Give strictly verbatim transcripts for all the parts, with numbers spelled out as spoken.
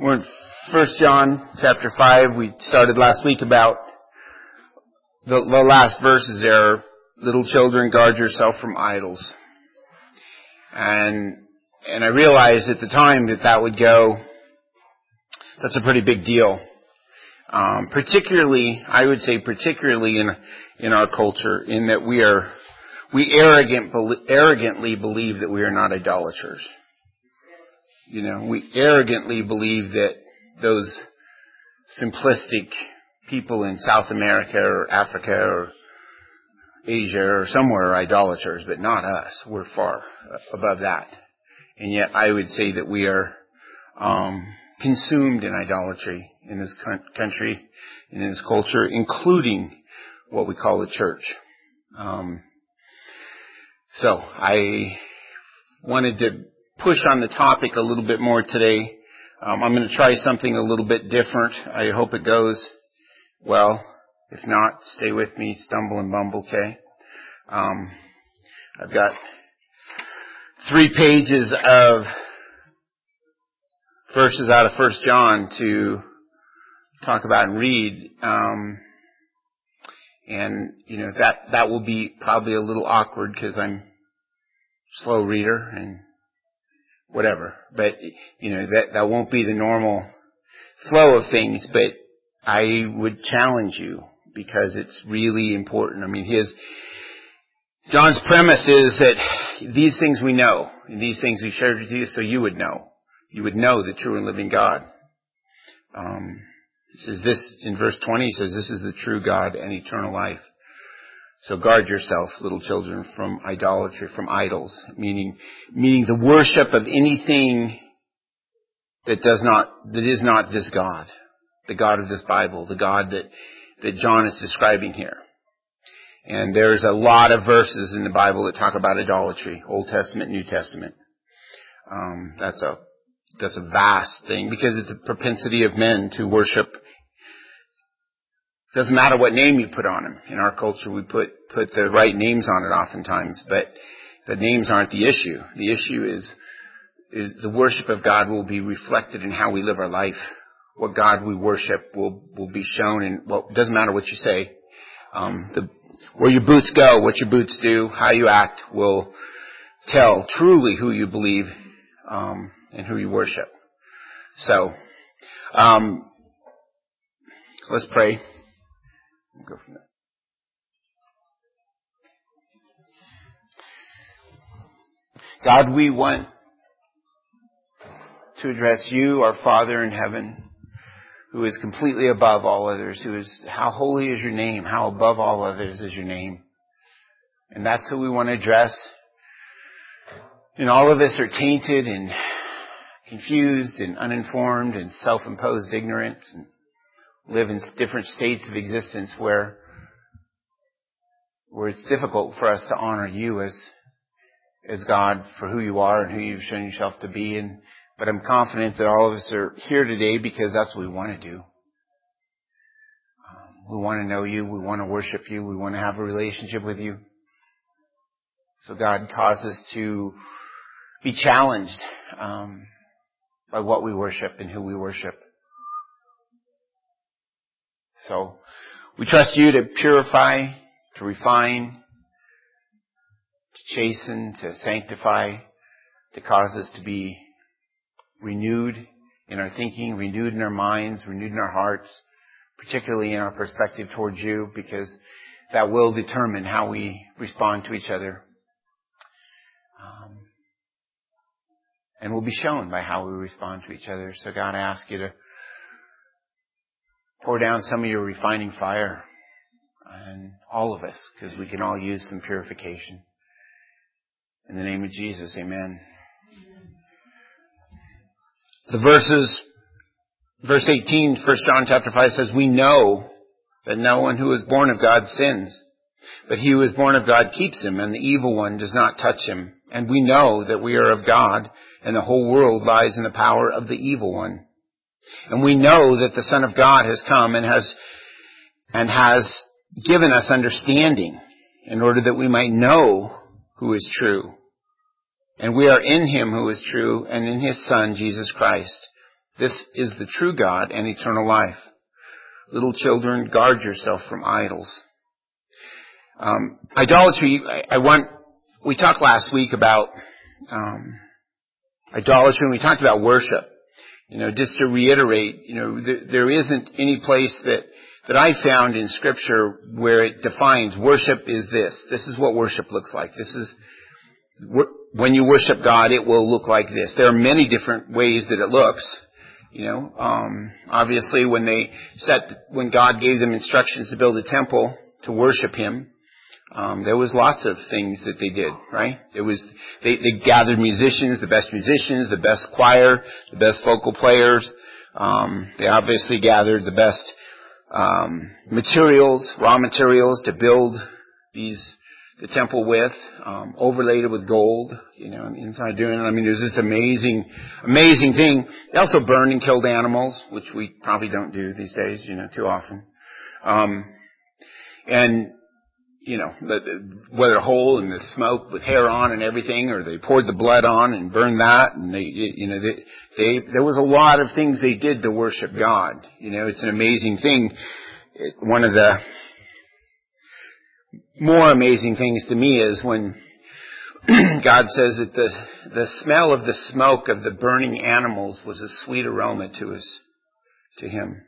We're in First John chapter five. We started last week about the, the last verses there. Little children, guard yourself from idols. And and I realized at the time that that would go, that's a pretty big deal. Um, particularly, I would say particularly in in our culture, in that we are, we arrogant, arrogantly believe that we are not idolaters. You know, we arrogantly believe that those simplistic people in South America or Africa or Asia or somewhere are idolaters, but not us. We're far above that. And yet I would say that we are um, consumed in idolatry in this country and in this culture, including what we call the church. Um, so I wanted to push on the topic a little bit more today. Um, I'm going to try something a little bit different. I hope it goes well. If not, stay with me, stumble and bumble, okay? Um, I've got three pages of verses out of First John to talk about and read. Um, and, you know, that, that will be probably a little awkward because I'm a slow reader and whatever. But, you know, that, that won't be the normal flow of things, but I would challenge you because it's really important. I mean, his, John's premise is that these things we know, and these things we shared with you so you would know. You would know the true and living God. Um, he says this, in verse twenty, he says, this is the true God and eternal life. So guard yourself, little children, from idolatry, from idols, meaning, meaning the worship of anything that does not, that is not this God, the God of this Bible, the God that, that John is describing here. And there's a lot of verses in the Bible that talk about idolatry, Old Testament, New Testament. Um, that's a, that's a vast thing because it's a propensity of men to worship. Doesn't matter what name you put on them. In our culture, we put, put the right names on it oftentimes, but the names aren't the issue. The issue is, is the worship of God will be reflected in how we live our life. What God we worship will, will be shown in, well, it doesn't matter what you say. Um, the, where your boots go, what your boots do, how you act will tell truly who you believe, um, and who you worship. So, um, let's pray. We'll go from there. God, we want to address you, our Father in heaven, who is completely above all others, who is, how holy is your name, how above all others is your name. And that's who we want to address. And all of us are tainted and confused and uninformed and self-imposed ignorance and live in different states of existence where, where it's difficult for us to honor you as, as God for who you are and who you've shown yourself to be. And But I'm confident that all of us are here today because that's what we want to do. Um, we want to know you. We want to worship you. We want to have a relationship with you. So God, cause us to be challenged um, by what we worship and who we worship. So we trust you to purify, to refine, to chasten, to sanctify, to cause us to be renewed in our thinking, renewed in our minds, renewed in our hearts, particularly in our perspective towards you, because that will determine how we respond to each other. Um, and will be shown by how we respond to each other. So God, I ask you to pour down some of your refining fire on all of us, because we can all use some purification. In the name of Jesus, amen. The verses, verse eighteen, First John chapter five says, we know that no one who is born of God sins, but he who is born of God keeps him, and the evil one does not touch him. And we know that we are of God, and the whole world lies in the power of the evil one. And we know that the Son of God has come and has, and has given us understanding in order that we might know who is true. And we are in him who is true and in his Son, Jesus Christ. This is the true God and eternal life. Little children, guard yourself from idols. Um, idolatry, I, I want, we talked last week about um, idolatry, and we talked about worship. You know, just to reiterate, you know, th- there isn't any place that, that I found in Scripture where it defines worship is this. This is what worship looks like. This is, when you worship God, it will look like this. There are many different ways that it looks. You know, um, obviously when they set, when God gave them instructions to build a temple to worship Him, um, there was lots of things that they did, right? There was, they, they gathered musicians, the best musicians, the best choir, the best vocal players. Um, they obviously gathered the best, um, materials, raw materials to build these, the temple with, um, overlaid it with gold, you know, on the inside doing it. I mean, there's this amazing, amazing thing. They also burned and killed animals, which we probably don't do these days, you know, too often. Um, and, you know, the, the, whether whole and the smoke with hair on and everything, or they poured the blood on and burned that, and they, you know, they, they, there was a lot of things they did to worship God. You know, it's an amazing thing. It, one of the more amazing things to me is when God says that the the smell of the smoke of the burning animals was a sweet aroma to his to him.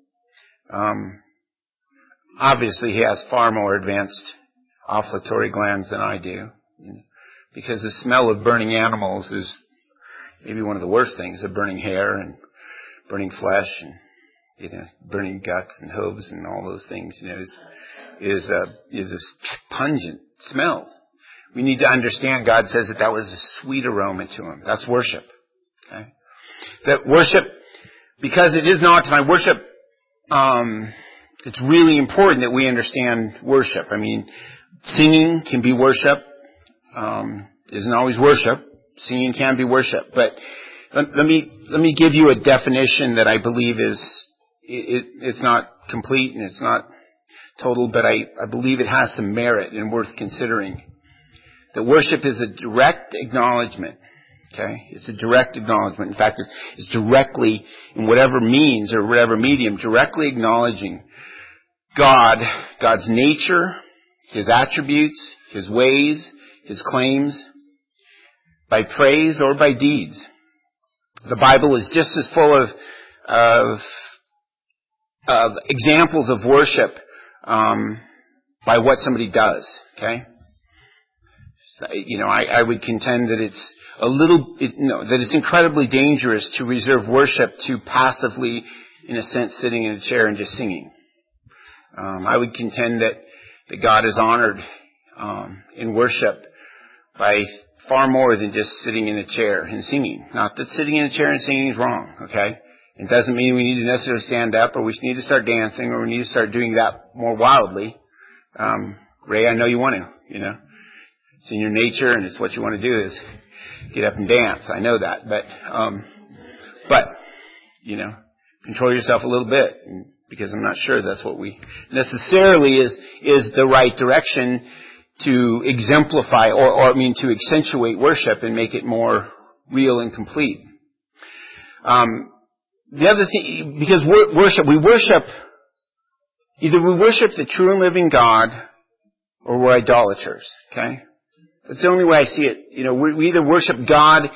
Um, obviously, he has far more advanced olfactory glands than I do, you know, because the smell of burning animals is maybe one of the worst things: of burning hair and burning flesh and, you know, burning guts and hooves and all those things. You know, is is a is a pungent smell. We need to understand God says that that was a sweet aroma to Him. That's worship. Okay? That worship, because it is not time, worship, um, it's really important that we understand worship. I mean, singing can be worship. Um, isn't always worship. Singing can be worship. But let, let me let me give you a definition that I believe is, it, it, it's not complete and it's not total, but I, I believe it has some merit and worth considering. That worship is a direct acknowledgement. Okay? It's a direct acknowledgement. In fact, it's directly, in whatever means or whatever medium, directly acknowledging God, God's nature, His attributes, His ways, His claims, by praise or by deeds. The Bible is just as full of, of, of examples of worship Um, by what somebody does, okay? So, you know, I, I would contend that it's a little, it, no, that it's incredibly dangerous to reserve worship to passively, in a sense, sitting in a chair and just singing. Um, I would contend that, that God is honored um, in worship by far more than just sitting in a chair and singing. Not that sitting in a chair and singing is wrong, okay? It doesn't mean we need to necessarily stand up, or we need to start dancing, or we need to start doing that more wildly. Um, Ray, I know you want to, you know. It's in your nature, and it's what you want to do is get up and dance. I know that. But, um, but, you know, control yourself a little bit, because I'm not sure that's what we necessarily is, is the right direction to exemplify, or, or I mean, to accentuate worship and make it more real and complete. Um, The other thing, because worship, we worship, either we worship the true and living God, or we're idolaters, okay? That's the only way I see it. You know, we either worship God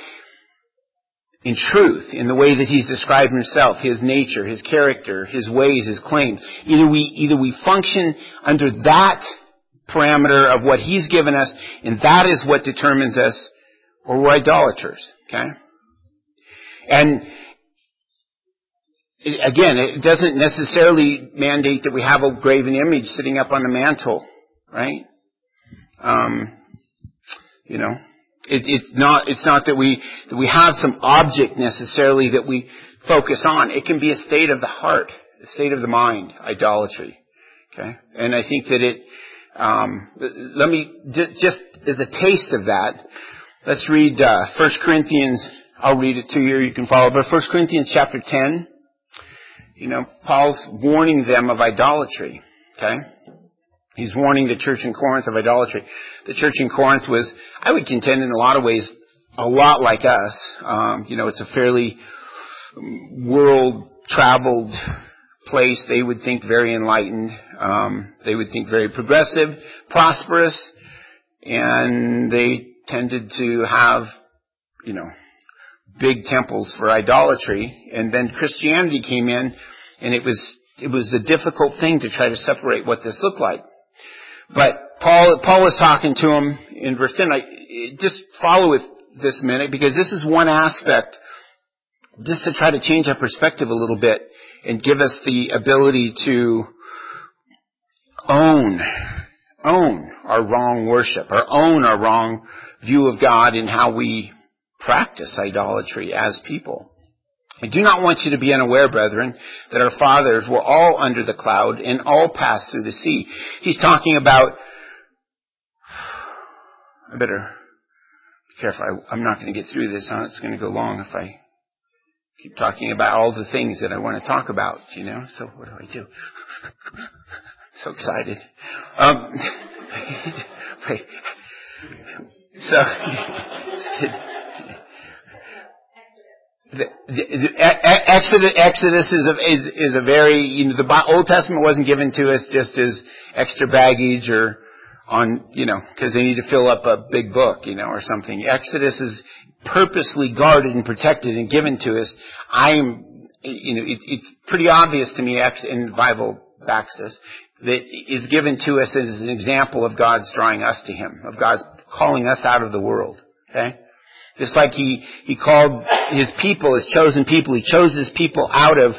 in truth, in the way that He's described Himself, His nature, His character, His ways, His claims. Either we, either we function under that parameter of what He's given us, and that is what determines us, or we're idolaters, okay? And It, again, it doesn't necessarily mandate that we have a graven image sitting up on the mantle, right? Um, you know, it, it's not. It's not that we that we have some object necessarily that we focus on. It can be a state of the heart, a state of the mind. Idolatry, okay? And I think that it. Um, let me j- just as a taste of that. Let's read uh, First Corinthians. I'll read it to you. You can follow. But First Corinthians chapter ten. You know, Paul's warning them of idolatry, okay? He's warning the church in Corinth of idolatry. The church in Corinth was, I would contend in a lot of ways, a lot like us. Um, you know, it's a fairly world-traveled place, they would think very enlightened. Um, they would think very progressive, prosperous, and they tended to have, you know, big temples for idolatry. And then Christianity came in, and it was it was a difficult thing to try to separate what this looked like. But Paul Paul was talking to him in verse ten. I, just follow with this a minute, because this is one aspect, just to try to change our perspective a little bit and give us the ability to own, own our wrong worship, or own our wrong view of God and how we practice idolatry as people. I do not want you to be unaware, brethren, that our fathers were all under the cloud and all passed through the sea. He's talking about, I better be careful, I, I'm not going to get through this, huh? It's going to go long if I keep talking about all the things that I want to talk about, you know. So what do I do? So excited. Um, so, the, the, Exodus, Exodus is a, is, is a very, you know, the Old Testament wasn't given to us just as extra baggage or on, you know, because they need to fill up a big book, you know, or something. Exodus is purposely guarded and protected and given to us. I'm, you know, it, it's pretty obvious to me, and the Bible backs this, that is given to us as an example of God's drawing us to Him, of God's calling us out of the world. Okay? Just like He, He called His people, His chosen people, He chose His people out of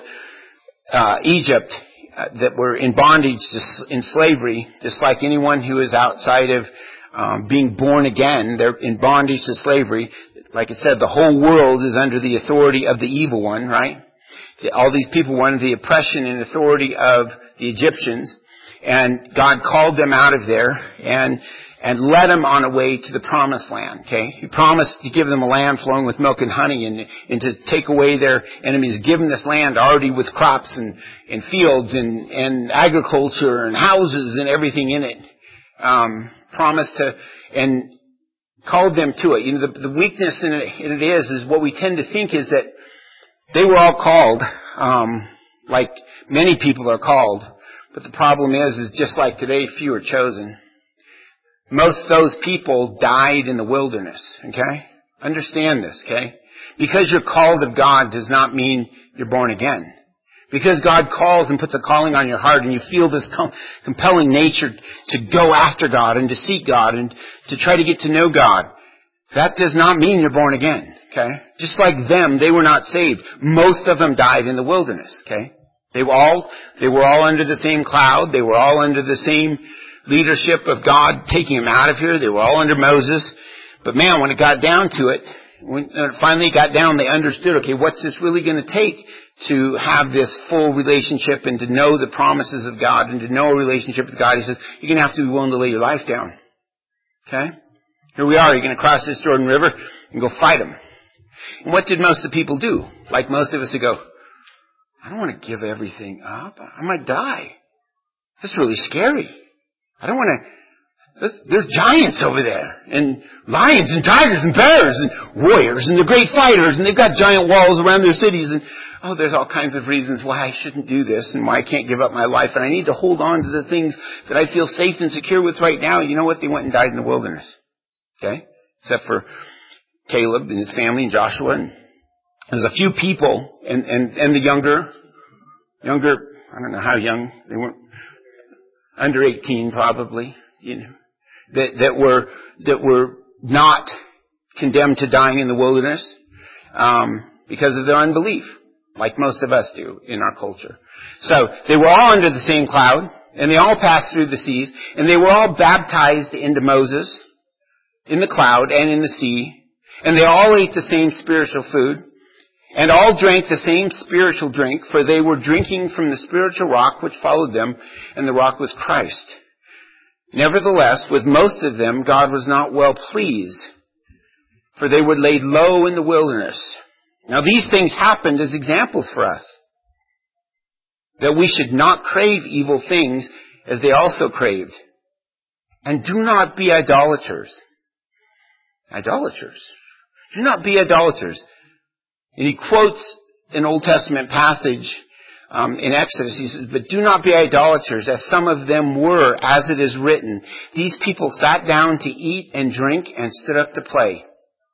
uh, Egypt uh, that were in bondage, to, in slavery, just like anyone who is outside of um, being born again, they're in bondage to slavery. Like it said, the whole world is under the authority of the evil one, right? All these people were under the oppression and authority of the Egyptians. And God called them out of there and and led them on a way to the promised land, okay? He promised to give them a land flowing with milk and honey and, and to take away their enemies, give them this land already with crops and, and fields and, and agriculture and houses and everything in it. Um, promised to, and called them to it. You know, the, the weakness in it, in it is, is what we tend to think is that they were all called, um, like many people are called. But the problem is, is just like today, few are chosen. Most of those people died in the wilderness, okay? Understand this, okay? Because you're called of God does not mean you're born again. Because God calls and puts a calling on your heart and you feel this com- compelling nature to go after God and to seek God and to try to get to know God, that does not mean you're born again, okay? Just like them, they were not saved. Most of them died in the wilderness, okay? They were all, they were all under the same cloud. They were all under the same leadership of God taking them out of here. They were all under Moses. But man, when it got down to it, when it finally got down, they understood, okay, what's this really going to take to have this full relationship and to know the promises of God and to know a relationship with God? He says, you're going to have to be willing to lay your life down. Okay? Here we are. You're going to cross this Jordan River and go fight them. And what did most of the people do? Like most of us who go, I don't want to give everything up. I might die. That's really scary. I don't want to... There's, there's giants over there, and lions and tigers and bears and warriors and they're great fighters and they've got giant walls around their cities and, oh, there's all kinds of reasons why I shouldn't do this and why I can't give up my life and I need to hold on to the things that I feel safe and secure with right now. You know what? They went and died in the wilderness. Okay? Except for Caleb and his family and Joshua, and there's a few people and, and, and the younger, younger, I don't know how young, they weren't under eighteen probably, you know. That, that were that were not condemned to dying in the wilderness um, because of their unbelief, like most of us do in our culture. So they were all under the same cloud, and they all passed through the seas, and they were all baptized into Moses in the cloud and in the sea, and they all ate the same spiritual food, and all drank the same spiritual drink, for they were drinking from the spiritual rock which followed them, and the rock was Christ. Nevertheless, with most of them, God was not well pleased, for they were laid low in the wilderness. Now, these things happened as examples for us, that we should not crave evil things as they also craved. And do not be idolaters. Idolaters. Do not be idolaters. And he quotes an Old Testament passage um, in Exodus. He says, but do not be idolaters, as some of them were, as it is written. These people sat down to eat and drink and stood up to play.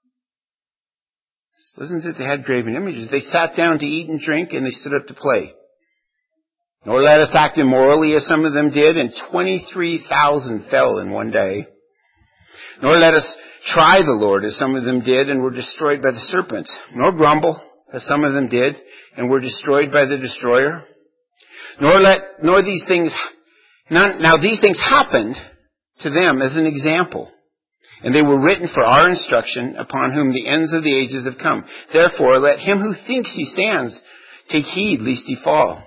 It wasn't that they had graven images. They sat down to eat and drink and they stood up to play. Nor let us act immorally as some of them did, and twenty-three thousand fell in one day. Nor let us try the Lord as some of them did and were destroyed by the serpents. Nor grumble as some of them did and were destroyed by the destroyer. Nor let, nor these things, none, now these things happened to them as an example. And they were written for our instruction, upon whom the ends of the ages have come. Therefore, let him who thinks he stands take heed lest he fall.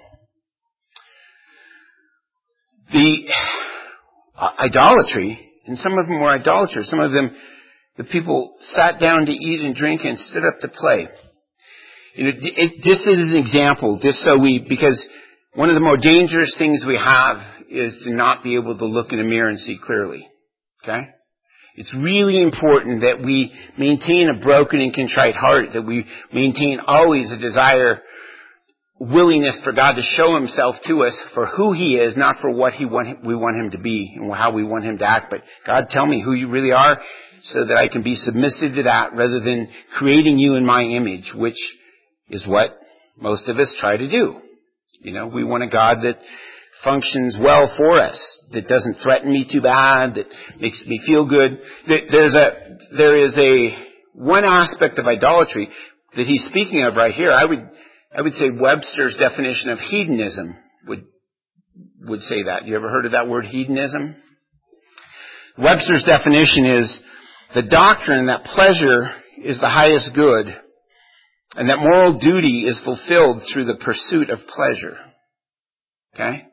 The uh, idolatry, and some of them were idolaters. Some of them, the people sat down to eat and drink and stood up to play. You know, it, this is an example, just so we, because one of the more dangerous things we have is to not be able to look in a mirror and see clearly. Okay? It's really important that we maintain a broken and contrite heart, that we maintain always a desire, willingness for God to show himself to us for who he is, not for what he want, we want him to be and how we want him to act. But God, tell me who you really are so that I can be submissive to that rather than creating you in my image, which is what most of us try to do. You know, we want a God that functions well for us, that doesn't threaten me too bad, that makes me feel good. There's a, there is a, one aspect of idolatry that he's speaking of right here. I would, I would say Webster's definition of hedonism would, would say that. You ever heard of that word, hedonism? Webster's definition is the doctrine that pleasure is the highest good and that moral duty is fulfilled through the pursuit of pleasure. Okay?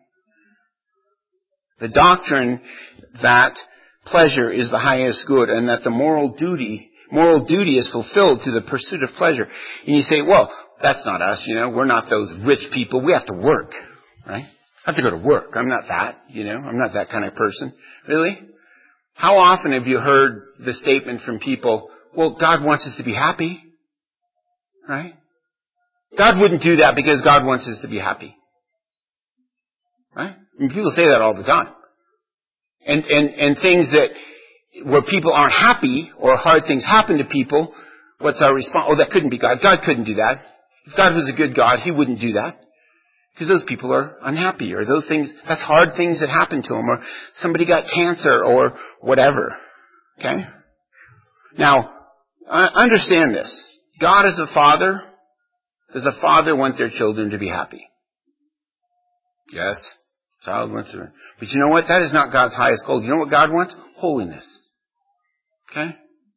The doctrine that pleasure is the highest good and that the moral duty, moral duty is fulfilled through the pursuit of pleasure. And you say, well, that's not us, you know, we're not those rich people. We have to work, right? I have to go to work. I'm not that, you know, I'm not that kind of person. Really? How often have you heard the statement from people, well, God wants us to be happy, right? God wouldn't do that because God wants us to be happy. Right? I mean, people say that all the time. And, and, and things that, where people aren't happy or hard things happen to people, what's our response? Oh, that couldn't be God. God couldn't do that. If God was a good God, he wouldn't do that. Because those people are unhappy, or those things, that's hard things that happen to them, or somebody got cancer, or whatever. Okay? Now, understand this. God is a father. Does a father want their children to be happy? Yes. Child wants to. But you know what? That is not God's highest goal. You know what God wants? Holiness. Okay?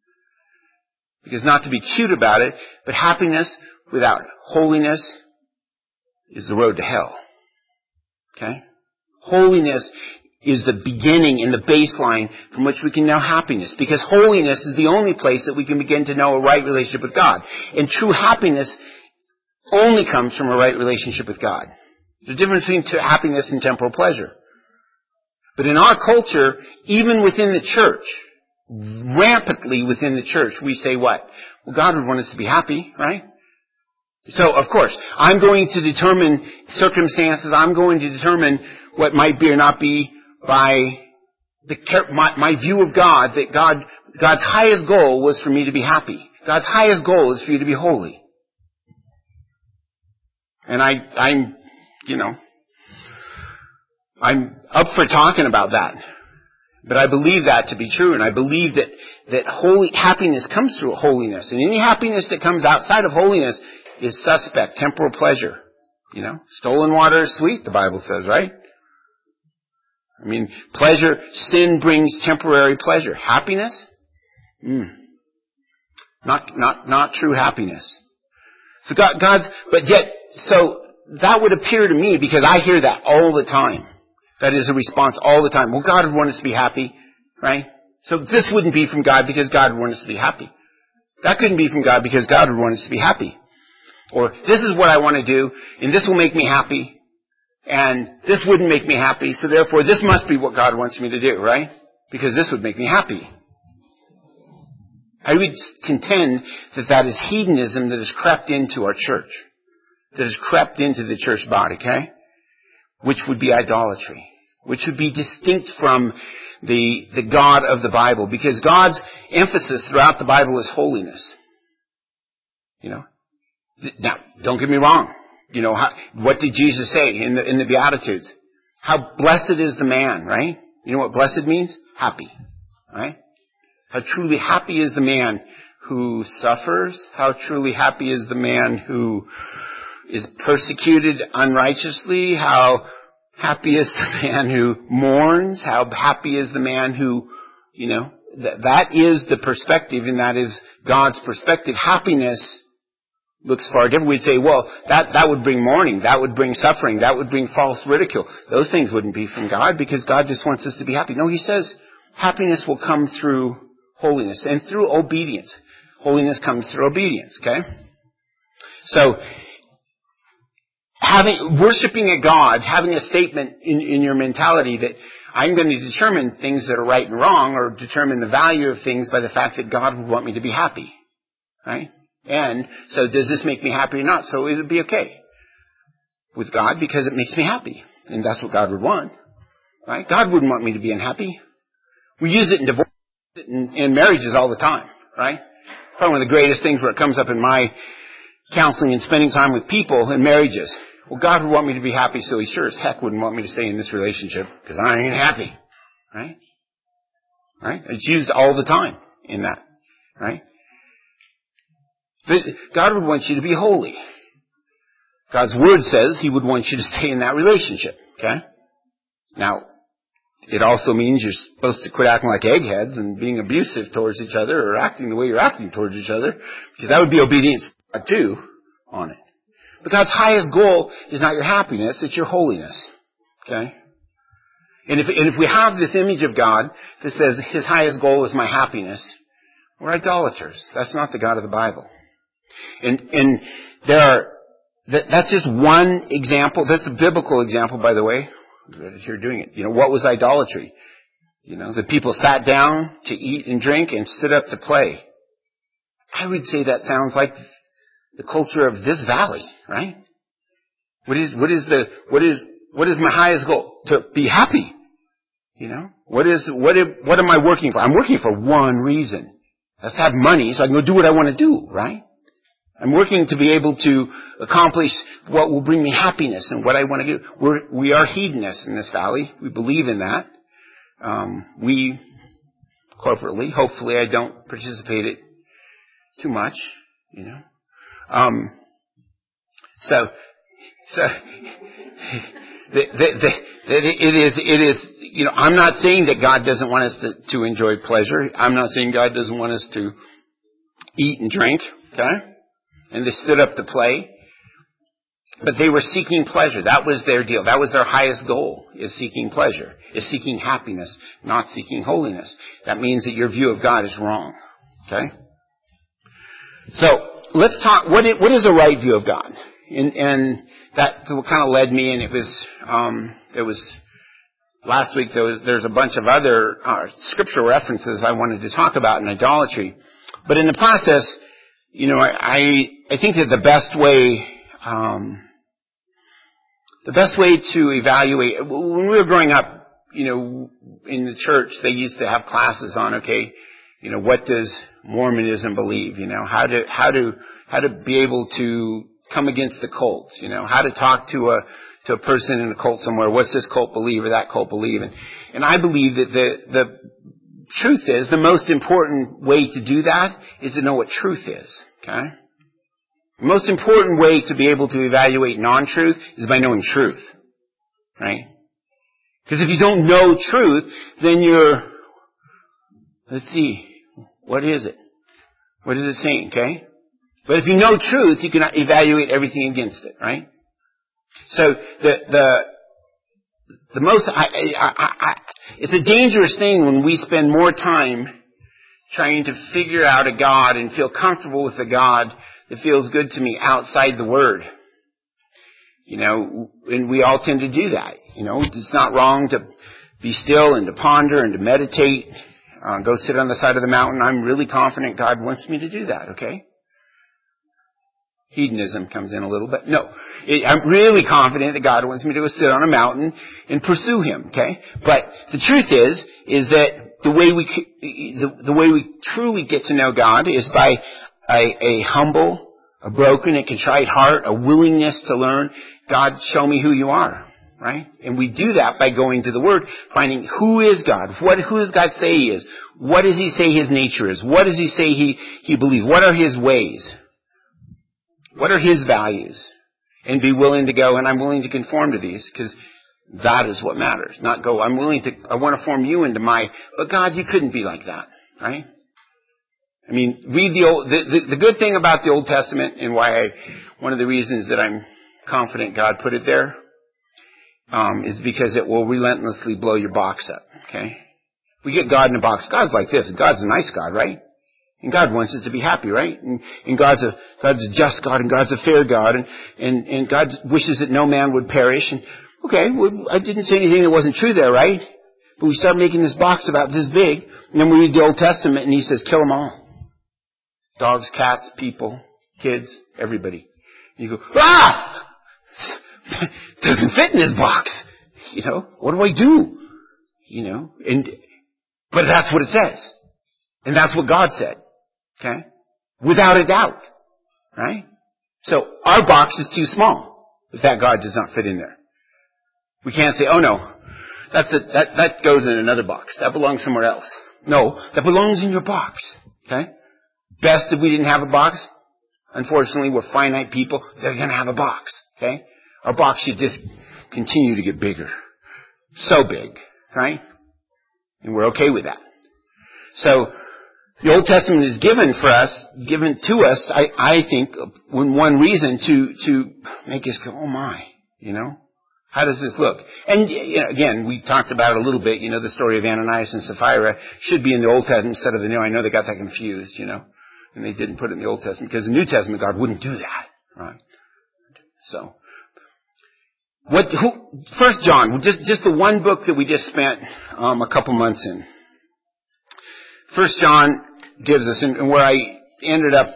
Because not to be cute about it, but happiness without holiness is the road to hell. Okay? Holiness is the beginning and the baseline from which we can know happiness. Because holiness is the only place that we can begin to know a right relationship with God. And true happiness only comes from a right relationship with God. There's a difference between happiness and temporal pleasure. But in our culture, even within the church, rampantly within the church, we say what? Well, God would want us to be happy, right? So, of course, I'm going to determine circumstances. I'm going to determine what might be or not be by the, my, my view of God, that God, God's highest goal was for me to be happy. God's highest goal is for you to be holy. And I, I'm, you know, I'm up for talking about that. But I believe that to be true, and I believe that, that holy, happiness comes through holiness. And any happiness that comes outside of holiness is suspect, temporal pleasure. You know, stolen water is sweet, the Bible says, right? I mean, pleasure, sin brings temporary pleasure. Happiness? Mm. Not, not, not true happiness. So God, God's, but yet, so that would appear to me, because I hear that all the time. That is a response all the time. Well, God would want us to be happy, right? So this wouldn't be from God because God would want us to be happy. That couldn't be from God because God would want us to be happy. Or this is what I want to do, and this will make me happy, and this wouldn't make me happy, so therefore this must be what God wants me to do, right? Because this would make me happy. I would contend that that is hedonism that has crept into our church. that has crept into the church body, okay? Which would be idolatry. Which would be distinct from the, the God of the Bible. Because God's emphasis throughout the Bible is holiness. You know? Now, don't get me wrong. You know, how, what did Jesus say in the, in the Beatitudes? How blessed is the man, right? You know what blessed means? Happy. Right? How truly happy is the man who suffers? How truly happy is the man who is persecuted unrighteously? How happy is the man who mourns? How happy is the man who, you know, th- that is the perspective, and that is God's perspective. Happiness looks far different. We'd say, well, that, that would bring mourning, that would bring suffering, that would bring false ridicule. Those things wouldn't be from God, because God just wants us to be happy. No, He says happiness will come through holiness and through obedience. Holiness comes through obedience, okay? So, having, worshiping a God, having a statement in, in your mentality that I'm going to determine things that are right and wrong, or determine the value of things by the fact that God would want me to be happy. Right? And so does this make me happy or not? So it would be okay with God because it makes me happy. And that's what God would want. Right? God wouldn't want me to be unhappy. We use it in divorce and in marriages all the time. Right? Probably one of the greatest things where it comes up in my counseling and spending time with people in marriages. Well, God would want me to be happy, so He sure as heck wouldn't want me to stay in this relationship because I ain't happy. Right? Right? It's used all the time in that. Right? But God would want you to be holy. God's Word says He would want you to stay in that relationship. Okay? Now, it also means you're supposed to quit acting like eggheads and being abusive towards each other, or acting the way you're acting towards each other, because that would be obedience to God too on it. But God's highest goal is not your happiness, it's your holiness. Okay? And if, and if we have this image of God that says His highest goal is my happiness, we're idolaters. That's not the God of the Bible. And, and there are, that, that's just one example. That's a biblical example, by the way. You're doing it. You know, what was idolatry? You know, the people sat down to eat and drink and stood up to play. I would say that sounds like the culture of this valley, right? What is, what is the, what is, what is my highest goal? To be happy. You know? What is, what, am, what am I working for? I'm working for one reason. That's to have money so I can go do what I want to do, right? I'm working to be able to accomplish what will bring me happiness and what I want to do. We're, we are hedonists in this valley. We believe in that. Um, we, corporately, hopefully I don't participate it too much, you know. Um, so, so, the, the, the, it is, it is, you know, I'm not saying that God doesn't want us to, to enjoy pleasure. I'm not saying God doesn't want us to eat and drink, okay? And they stood up to play. But they were seeking pleasure. That was their deal. That was their highest goal, is seeking pleasure, is seeking happiness, not seeking holiness. That means that your view of God is wrong. Okay? So, let's talk, what is, what is a right view of God? And, and that kind of led me, and it was, um, there was, last week there was, there's a bunch of other uh, scriptural references I wanted to talk about in idolatry. But in the process, you know, I, I think that the best way, um, the best way to evaluate, when we were growing up, you know, in the church, they used to have classes on, okay, you know, what does Mormonism believe? You know, how to, how to, how to be able to come against the cults, you know, how to talk to a, to a person in a cult somewhere, what's this cult believe or that cult believe? And, and I believe that the, the, truth is, the most important way to do that is to know what truth is. Okay? The most important way to be able to evaluate non-truth is by knowing truth. Right? Because if you don't know truth, then you're, let's see, what is it? What is it saying? Okay? But if you know truth, you can evaluate everything against it. Right? So the, the, the most, I, I, I, I it's a dangerous thing when we spend more time trying to figure out a God and feel comfortable with a God that feels good to me outside the Word. You know, and we all tend to do that. You know, it's not wrong to be still and to ponder and to meditate. Uh, go sit on the side of the mountain. I'm really confident God wants me to do that, okay? Hedonism comes in a little bit. No, it, I'm really confident that God wants me to go sit on a mountain and pursue Him. Okay, but the truth is, is that the way we the, the way we truly get to know God is by a, a humble, a broken, and contrite heart, a willingness to learn. God, show me who you are. Right? And we do that by going to the Word, finding who is God? What, who does God say He is? What does He say His nature is? What does He say He, He believes? What are His ways? What are His values? And be willing to go, and I'm willing to conform to these, because that is what matters. Not go, I'm willing to, I want to form you into my, but God, you couldn't be like that. Right? I mean, read the old, the, the, the good thing about the Old Testament, and why I, one of the reasons that I'm confident God put it there, Um, is because it will relentlessly blow your box up, okay? We get God in a box. God's like this, and God's a nice God, right? And God wants us to be happy, right? And, and God's a God's a just God, and God's a fair God, and, and, and God wishes that no man would perish. And okay, well, I didn't say anything that wasn't true there, right? But we start making this box about this big, and then we read the Old Testament, and He says, kill them all. Dogs, cats, people, kids, everybody. And you go, ah! Doesn't fit in this box. You know, what do I do? You know, and, but that's what it says. And that's what God said. Okay? Without a doubt. Right? So, our box is too small if that God does not fit in there. We can't say, oh no, that's a, that, that goes in another box. That belongs somewhere else. No, that belongs in your box. Okay? Best if we didn't have a box. Unfortunately, we're finite people. They're going to have a box. Okay? Our box should just continue to get bigger. So big, right? And we're okay with that. So, the Old Testament is given for us, given to us, I, I think, when one reason to, to make us go, oh my, you know? How does this look? And, you know, again, we talked about it a little bit, you know, the story of Ananias and Sapphira should be in the Old Testament instead of the New. I know they got that confused, you know, and they didn't put it in the Old Testament because the New Testament, God wouldn't do that, right? So, What? Who? First John, just just the one book that we just spent um, a couple months in. First John gives us, and where I ended up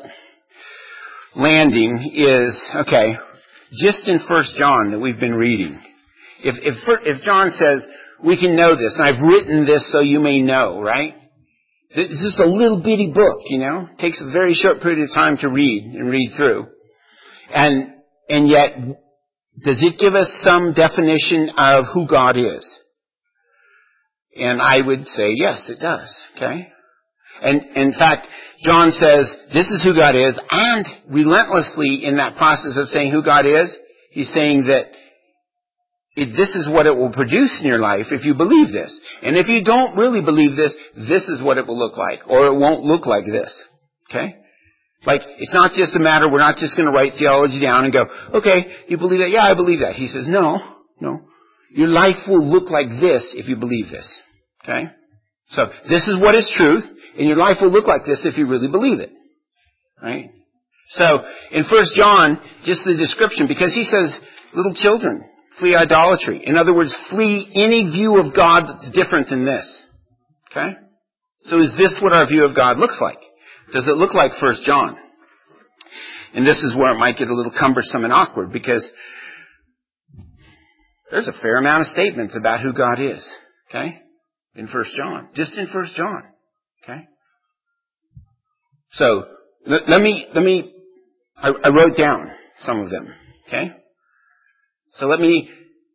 landing is okay. Just in First John that we've been reading, if if if John says we can know this, and I've written this so you may know, right? This is just a little bitty book, you know. It takes a very short period of time to read and read through, and and yet. Does it give us some definition of who God is? And I would say, yes, it does. Okay? And in fact, John says, this is who God is, and relentlessly in that process of saying who God is, he's saying that it, this is what it will produce in your life if you believe this. And if you don't really believe this, this is what it will look like, or it won't look like this. Okay? Like, it's not just a matter, we're not just going to write theology down and go, okay, you believe that? Yeah, I believe that. He says, no, no. Your life will look like this if you believe this. Okay? So, this is what is truth, and your life will look like this if you really believe it. Right? So, in First John, just the description, because he says, little children, flee idolatry. In other words, flee any view of God that's different than this. Okay? So is this what our view of God looks like? Does it look like First John? And this is where it might get a little cumbersome and awkward, because there's a fair amount of statements about who God is. Okay? In First John. Just in First John. Okay? So, let, let me, let me, I, I wrote down some of them. Okay? So let me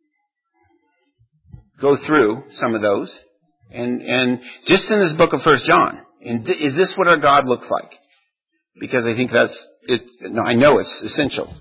go through some of those. And, and just in this book of First John. And th- is this what our God looks like? Because I think that's it. No, I know it's essential.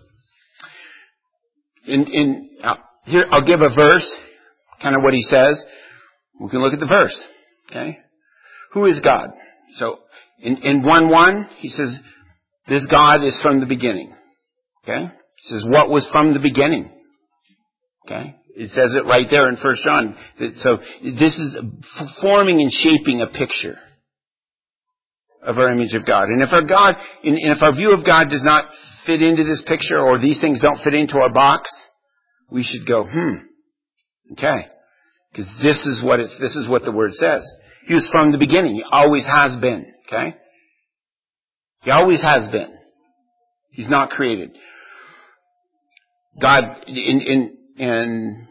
In, in uh, here, I'll give a verse, kind of what he says. We can look at the verse. Okay, who is God? So in in one one, he says this God is from the beginning. Okay, he says what was from the beginning. Okay, it says it right there in First John. So this is forming and shaping a picture of our image of God. And if our God, and if our view of God does not fit into this picture, or these things don't fit into our box, we should go, hmm, okay. Because this is what it's, this is what the Word says. He was from the beginning. He always has been, okay? He always has been. He's not created. God, in, in, in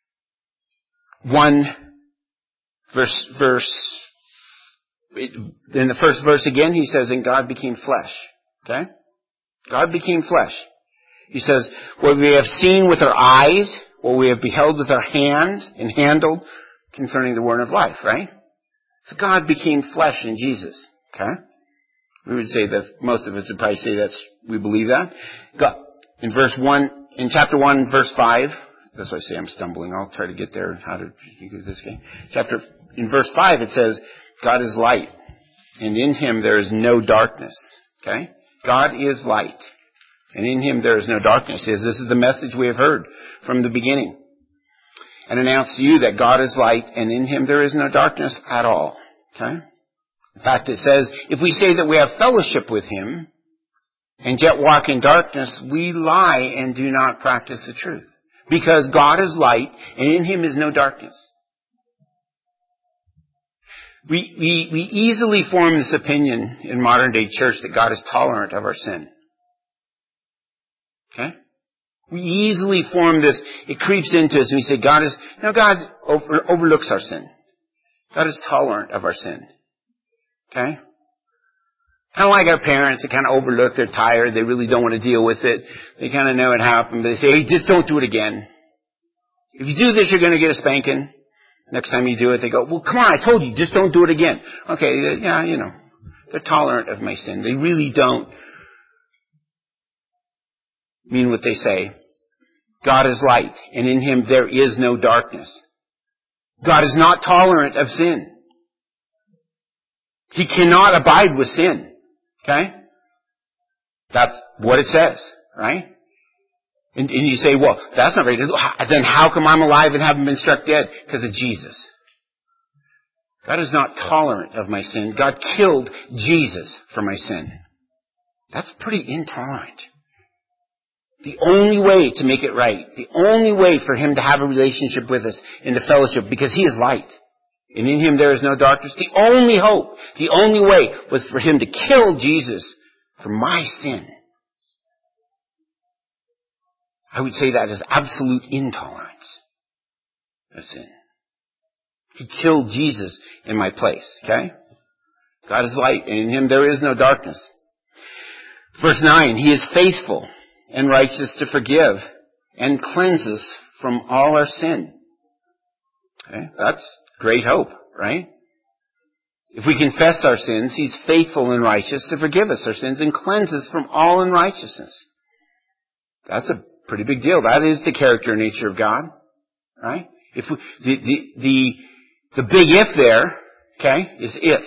one verse, verse, in the first verse again, he says, and God became flesh. Okay? God became flesh. He says, what we have seen with our eyes, what we have beheld with our hands and handled concerning the word of life, right? So God became flesh in Jesus. Okay? We would say that most of us would probably say that's, we believe that. God, in verse one, in chapter one, verse five, that's why I say I'm stumbling. I'll try to get there. How to do this game. Chapter, in verse five, it says, God is light, and in him there is no darkness. Okay? God is light, and in him there is no darkness. This is the message we have heard from the beginning. And announce to you that God is light, and in him there is no darkness at all. Okay? In fact, it says, if we say that we have fellowship with him, and yet walk in darkness, we lie and do not practice the truth. Because God is light, and in him is no darkness. We, we, we easily form this opinion in modern day church that God is tolerant of our sin. Okay? We easily form this, it creeps into us and we say God is, no, God over, overlooks our sin. God is tolerant of our sin. Okay? Kind of like our parents, they kind of overlook, they're tired, they really don't want to deal with it. They kind of know it happened, but they say, hey, just don't do it again. If you do this, you're going to get a spanking. Next time you do it, they go, well, come on, I told you, just don't do it again. Okay, yeah, you know, they're tolerant of my sin. They really don't mean what they say. God is light, and in him there is no darkness. God is not tolerant of sin. He cannot abide with sin. Okay? That's what it says, right? And, and you say, well, that's not right. Then how come I'm alive and haven't been struck dead? Because of Jesus. God is not tolerant of my sin. God killed Jesus for my sin. That's pretty intolerant. The only way to make it right, the only way for him to have a relationship with us in the fellowship, because he is light, and in him there is no darkness, the only hope, the only way was for him to kill Jesus for my sin. I would say that is absolute intolerance of sin. He killed Jesus in my place, okay? God is light, and in him there is no darkness. Verse nine, he is faithful and righteous to forgive and cleanse us from all our sin. Okay? That's great hope, right? If we confess our sins, he's faithful and righteous to forgive us our sins and cleanse us from all unrighteousness. That's a pretty big deal. That is the character and nature of God, right? If we, the, the, the, the big if there, okay, is if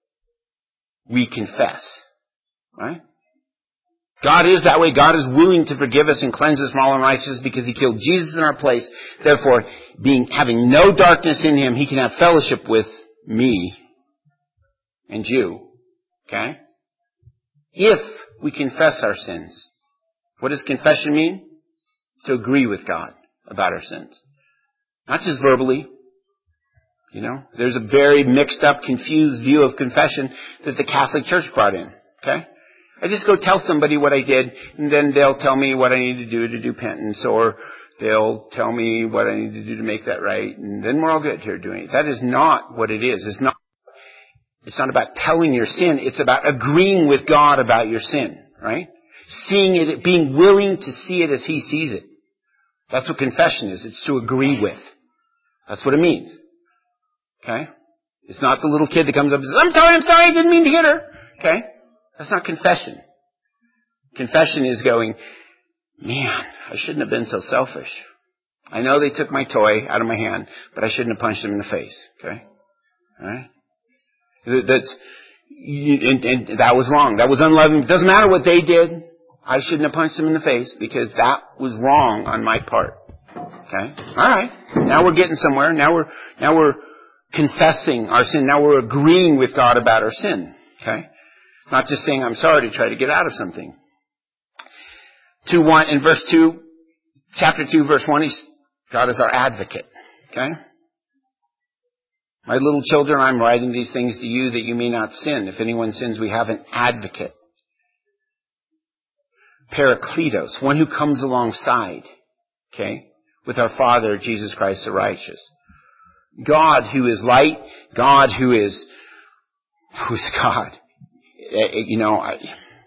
we confess, right? God is that way. God is willing to forgive us and cleanse us from all unrighteousness because he killed Jesus in our place. Therefore, being, having no darkness in him, he can have fellowship with me and you, okay? If we confess our sins. What does confession mean? To agree with God about our sins. Not just verbally. You know, there's a very mixed up, confused view of confession that the Catholic Church brought in. Okay? I just go tell somebody what I did, and then they'll tell me what I need to do to do penance, or they'll tell me what I need to do to make that right, and then we're all good here doing it. That is not what it is. It's not, it's not about telling your sin. It's about agreeing with God about your sin, right? Seeing it, being willing to see it as he sees it. That's what confession is. It's to agree with. That's what it means. Okay? It's not the little kid that comes up and says, I'm sorry, I'm sorry, I didn't mean to hit her. Okay? That's not confession. Confession is going, man, I shouldn't have been so selfish. I know they took my toy out of my hand, but I shouldn't have punched them in the face. Okay? Alright? That's, and, and that was wrong. That was unloving. It doesn't matter what they did. I shouldn't have punched them in the face because that was wrong on my part. Okay? Alright. Now we're getting somewhere. Now we're, now we're confessing our sin. Now we're agreeing with God about our sin. Okay? Not just saying I'm sorry to try to get out of something. Two one in verse two, chapter two, verse one, he's, God is our advocate. Okay? My little children, I'm writing these things to you that you may not sin. If anyone sins, we have an advocate. Parakletos, one who comes alongside, okay, with our Father, Jesus Christ the righteous. God who is light, God who is, who is God. You know, I,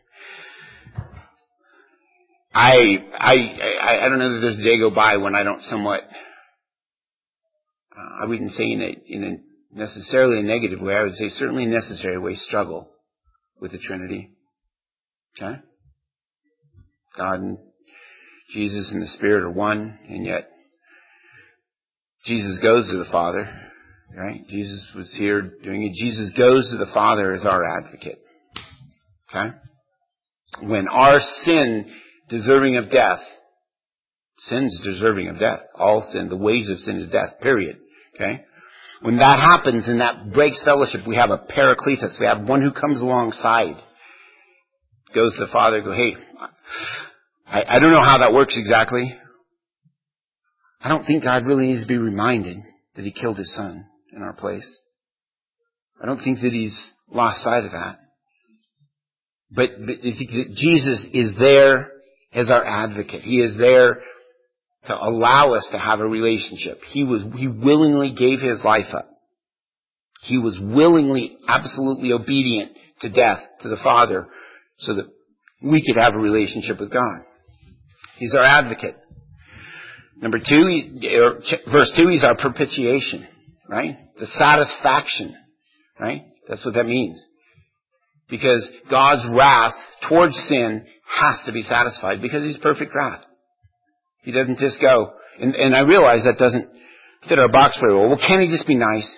I, I, I don't know that there's a day go by when I don't somewhat, uh, I wouldn't say in a, in a necessarily a negative way, I would say certainly a necessary way, struggle with the Trinity. Okay? God and Jesus and the Spirit are one, and yet Jesus goes to the Father, right? Jesus was here doing it. Jesus goes to the Father as our advocate. Okay? When our sin, deserving of death, sin's deserving of death. All sin, the wages of sin is death, period. Okay? When that happens and that breaks fellowship, we have a Parakletos. We have one who comes alongside, goes to the Father, go, hey, I, I don't know how that works exactly. I don't think God really needs to be reminded that He killed His Son in our place. I don't think that He's lost sight of that. But, but I think that Jesus is there as our advocate. He is there to allow us to have a relationship. He was, He willingly gave His life up. He was willingly, absolutely obedient to death, to the Father, so that we could have a relationship with God. He's our advocate. Number two, he, or verse two, He's our propitiation, right? The satisfaction, right? That's what that means. Because God's wrath towards sin has to be satisfied because He's perfect wrath. He doesn't just go, and, and I realize that doesn't fit our box very well. Well, can't He just be nice?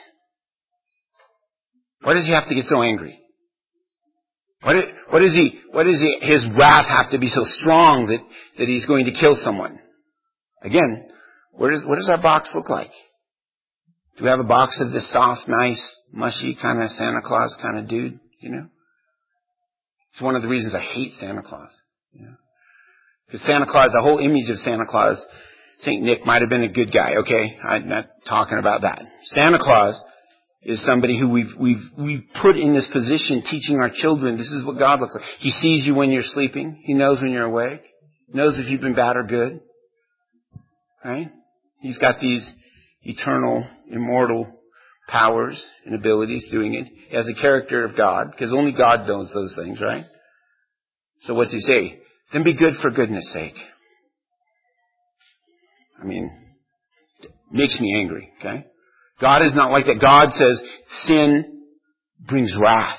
Why does He have to get so angry? What, what is he, what is he, His wrath have to be so strong that, that He's going to kill someone? Again, where does, what does our box look like? Do we have a box of this soft, nice, mushy kind of Santa Claus kind of dude, you know? It's one of the reasons I hate Santa Claus, you know? Because Santa Claus, the whole image of Santa Claus, Saint Nick might have been a good guy, okay? I'm not talking about that. Santa Claus is somebody who we've, we've, we've put in this position teaching our children this is what God looks like. He sees you when you're sleeping. He knows when you're awake. He knows if you've been bad or good. Right? He's got these eternal, immortal powers and abilities doing it. He has a character of God, because only God knows those things, right? So what's He say? Then be good for goodness sake. I mean, it makes me angry, okay? God is not like that. God says sin brings wrath.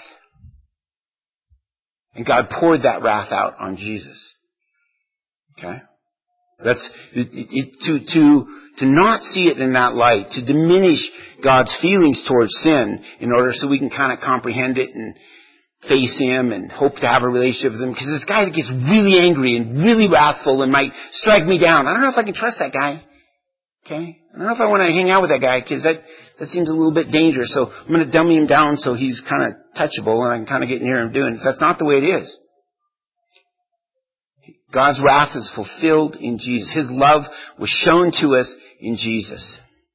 And God poured that wrath out on Jesus. Okay? That's, it, it, to, to, to not see it in that light, to diminish God's feelings towards sin in order so we can kind of comprehend it and face Him and hope to have a relationship with Him. Because this guy that gets really angry and really wrathful and might strike me down, I don't know if I can trust that guy. Okay? I don't know if I want to hang out with that guy because that, that seems a little bit dangerous. So I'm going to dummy him down so he's kind of touchable and I can kind of get near him doing it. That's not the way it is. God's wrath is fulfilled in Jesus. His love was shown to us in Jesus.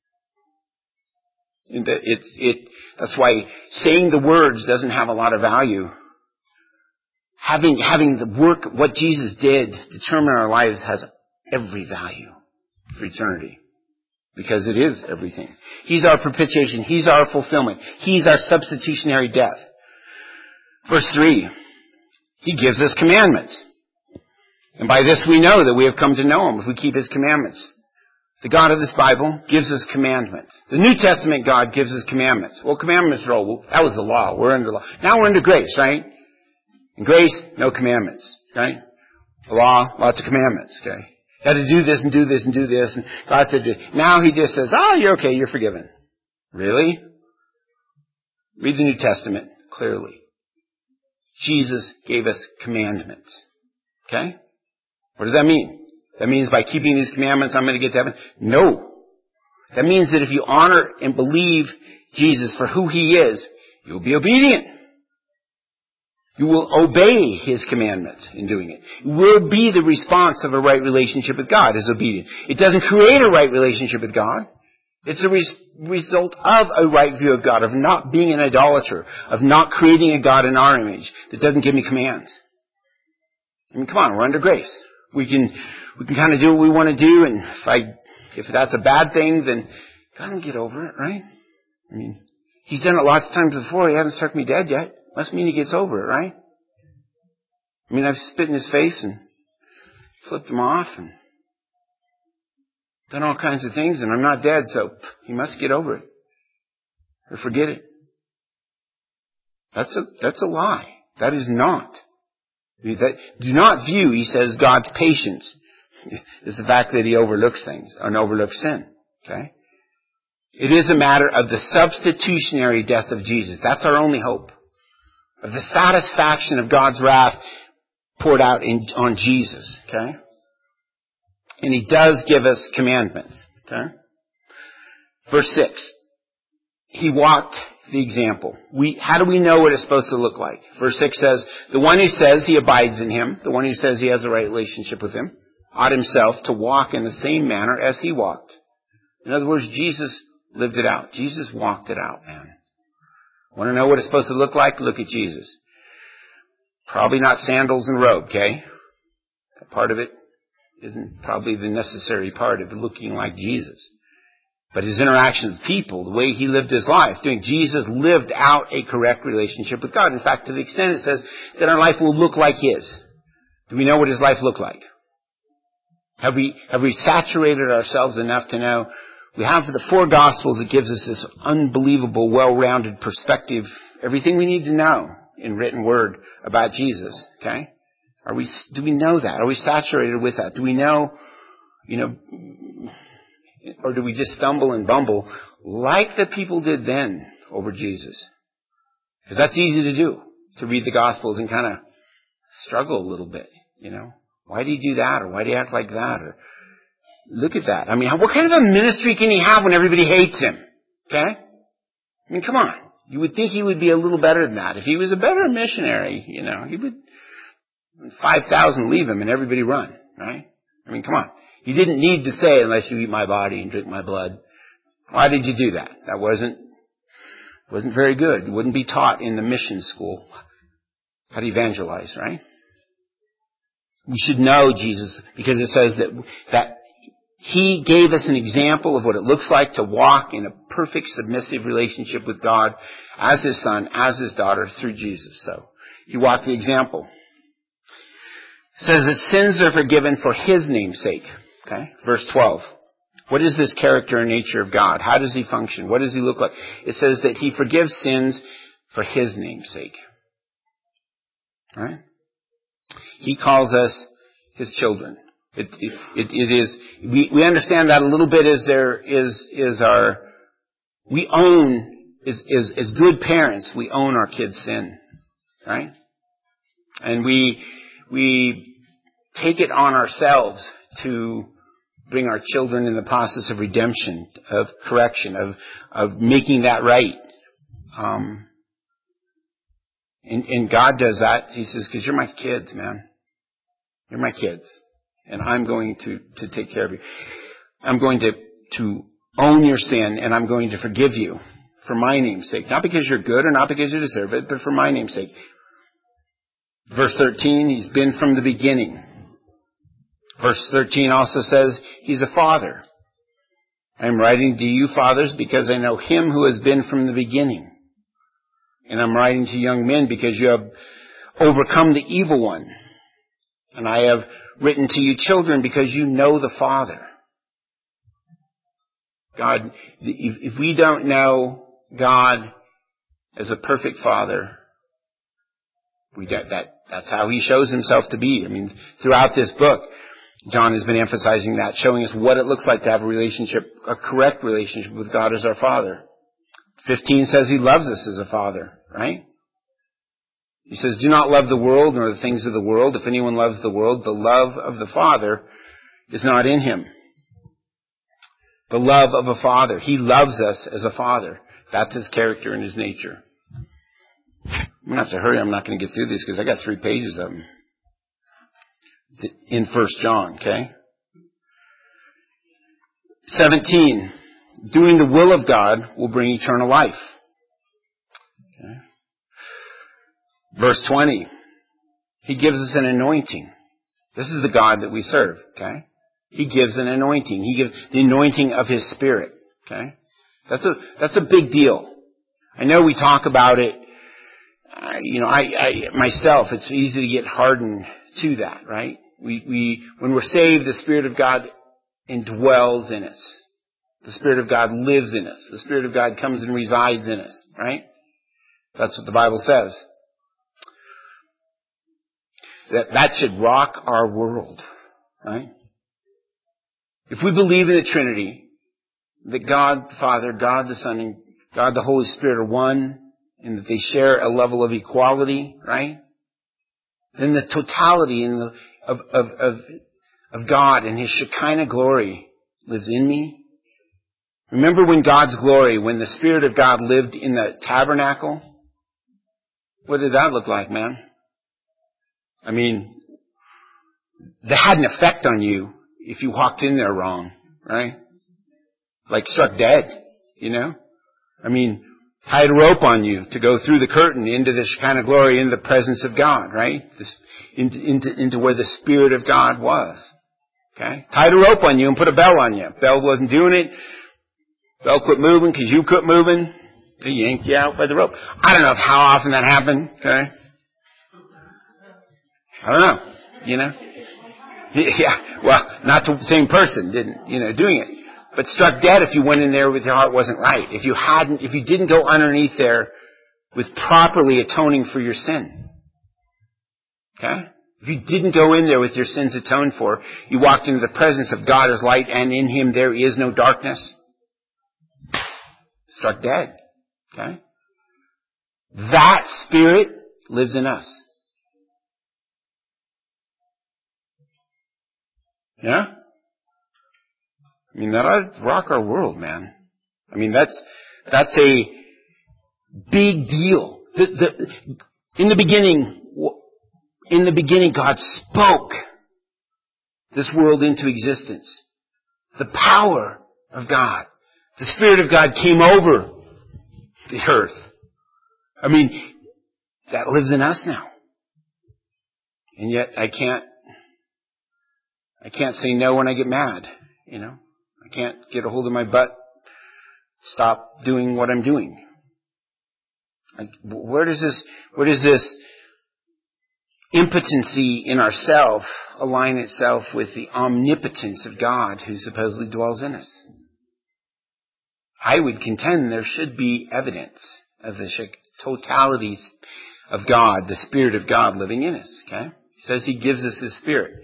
And it's, it, that's why saying the words doesn't have a lot of value. Having, having the work, what Jesus did determine our lives has every value for eternity. Because it is everything. He's our propitiation. He's our fulfillment. He's our substitutionary death. Verse three. He gives us commandments. And by this we know that we have come to know Him if we keep His commandments. The God of this Bible gives us commandments. The New Testament God gives us commandments. Well, commandments are all, that was the law. We're under law. Now we're under grace, right? In grace, no commandments, right? The law, lots of commandments, okay? You had to do this and do this and do this. And God said, now He just says, oh, you're okay, you're forgiven. Really? Read the New Testament clearly. Jesus gave us commandments. Okay? What does that mean? That means by keeping these commandments, I'm going to get to heaven? No. That means that if you honor and believe Jesus for who He is, you'll be obedient. You will obey His commandments in doing it. It will be the response of a right relationship with God, is obedience. It doesn't create a right relationship with God. It's a res- result of a right view of God, of not being an idolater, of not creating a God in our image that doesn't give me commands. I mean, come on, we're under grace. We can, we can kind of do what we want to do, and if I, if that's a bad thing, then God will get over it, right? I mean, He's done it lots of times before. He hasn't struck me dead yet. Must mean He gets over it, right? I mean, I've spit in His face and flipped Him off and done all kinds of things, and I'm not dead, so He must get over it. Or forget it. That's a, that's a lie. That is not. That, do not view, he says, God's patience is the fact that He overlooks things and overlooks sin. Okay? It is a matter of the substitutionary death of Jesus. That's our only hope. Of the satisfaction of God's wrath poured out in, on Jesus. Okay? And He does give us commandments. Okay? Verse six. He walked the example. We, how do we know what it's supposed to look like? Verse six says, the one who says he abides in Him, the one who says he has a right relationship with Him, ought himself to walk in the same manner as He walked. In other words, Jesus lived it out. Jesus walked it out, man. Want to know what it's supposed to look like? Look at Jesus. Probably not sandals and robe, okay? That part of it isn't probably the necessary part of looking like Jesus. But His interaction with people, the way He lived His life, doing Jesus lived out a correct relationship with God. In fact, to the extent it says that our life will look like His. Do we know what His life looked like? Have we, have we saturated ourselves enough to know? We have the four Gospels that gives us this unbelievable, well-rounded perspective, everything we need to know in written word about Jesus, okay? Are we, do we know that? Are we saturated with that? Do we know, you know, or do we just stumble and bumble like the people did then over Jesus? Because that's easy to do, to read the Gospels and kind of struggle a little bit, you know. Why did He do that? Or why did He act like that? Or look at that. I mean, what kind of a ministry can He have when everybody hates Him? Okay? I mean, come on. You would think He would be a little better than that. If He was a better missionary, you know, He would, five thousand leave Him and everybody run, right? I mean, come on. He didn't need to say, unless you eat my body and drink my blood. Why did you do that? That wasn't, wasn't very good. It wouldn't be taught in the mission school how to evangelize, right? We should know Jesus because it says that, that He gave us an example of what it looks like to walk in a perfect submissive relationship with God as His son, as His daughter through Jesus. So He walked the example. It says that sins are forgiven for His name's sake. Okay, verse twelve. What is this character and nature of God? How does He function? What does He look like? It says that He forgives sins for His name's sake. Right? He calls us His children. It, it, it, it is, we, we understand that a little bit as there is, is our, we own, as, as, as good parents, we own our kids' sin. Right? And we, we take it on ourselves to bring our children in the process of redemption, of correction, of, of making that right. Um, and, and God does that. He says, because you're my kids, man. You're my kids. And I'm going to, to take care of you. I'm going to, to own your sin, and I'm going to forgive you for my name's sake. Not because you're good or not because you deserve it, but for my name's sake. Verse thirteen, He's been from the beginning. Verse thirteen also says, He's a father. I'm writing to you, fathers, because I know Him who has been from the beginning. And I'm writing to young men because you have overcome the evil one. And I have written to you, children, because you know the Father. God, if we don't know God as a perfect Father, we that, that that's how He shows Himself to be. I mean, throughout this book, John has been emphasizing that, showing us what it looks like to have a relationship, a correct relationship with God as our Father. fifteen says He loves us as a Father, right? He says, do not love the world nor the things of the world. If anyone loves the world, the love of the Father is not in him. The love of a Father. He loves us as a Father. That's His character and His nature. I'm going to have to hurry. I'm not going to get through these because I got three pages of them. In First John, okay? seventeen. Doing the will of God will bring eternal life. Okay. Verse twenty. He gives us an anointing. This is the God that we serve, okay? He gives an anointing. He gives the anointing of His Spirit, okay? That's a, that's a big deal. I know we talk about it, uh, you know, I, I, myself, it's easy to get hardened to that, right? We, we, when we're saved, the Spirit of God indwells in us. The Spirit of God lives in us. The Spirit of God comes and resides in us, right? That's what the Bible says. That, that should rock our world, right? If we believe in the Trinity, that God the Father, God the Son, and God the Holy Spirit are one, and that they share a level of equality, right? Then the totality in the, of, of, of, of God and His Shekinah glory lives in me. Remember when God's glory, when the Spirit of God lived in the tabernacle? What did that look like, man? I mean, that had an effect on you if you walked in there wrong, right? Like struck dead, you know? I mean, tied a rope on you to go through the curtain into the Shekinah glory, into the presence of God, right? This, into, into, into where the Spirit of God was. Okay? Tied a rope on you and put a bell on you. Bell wasn't doing it. Bell quit moving because you quit moving. They yanked you out by the rope. I don't know if how often that happened, okay? I don't know, you know? Yeah, well, not to the same person, didn't, you know, doing it. But struck dead if you went in there with your heart wasn't right. If you hadn't, if you didn't go underneath there with properly atoning for your sin. Okay? If you didn't go in there with your sins atoned for, you walked into the presence of God as light, and in Him there is no darkness. Struck dead. Okay? That Spirit lives in us. Yeah? I mean, that ought to rock our world, man. I mean, that's, that's a big deal. The, the, in the beginning, in the beginning, God spoke this world into existence. The power of God. The Spirit of God came over the earth. I mean, that lives in us now. And yet I can't, I can't say no when I get mad, you know. I can't get a hold of my butt, stop doing what I'm doing. Like, where does this, where does this impotency in ourself align itself with the omnipotence of God who supposedly dwells in us? I would contend there should be evidence of the totality of God, the Spirit of God living in us. Okay? He says He gives us His Spirit.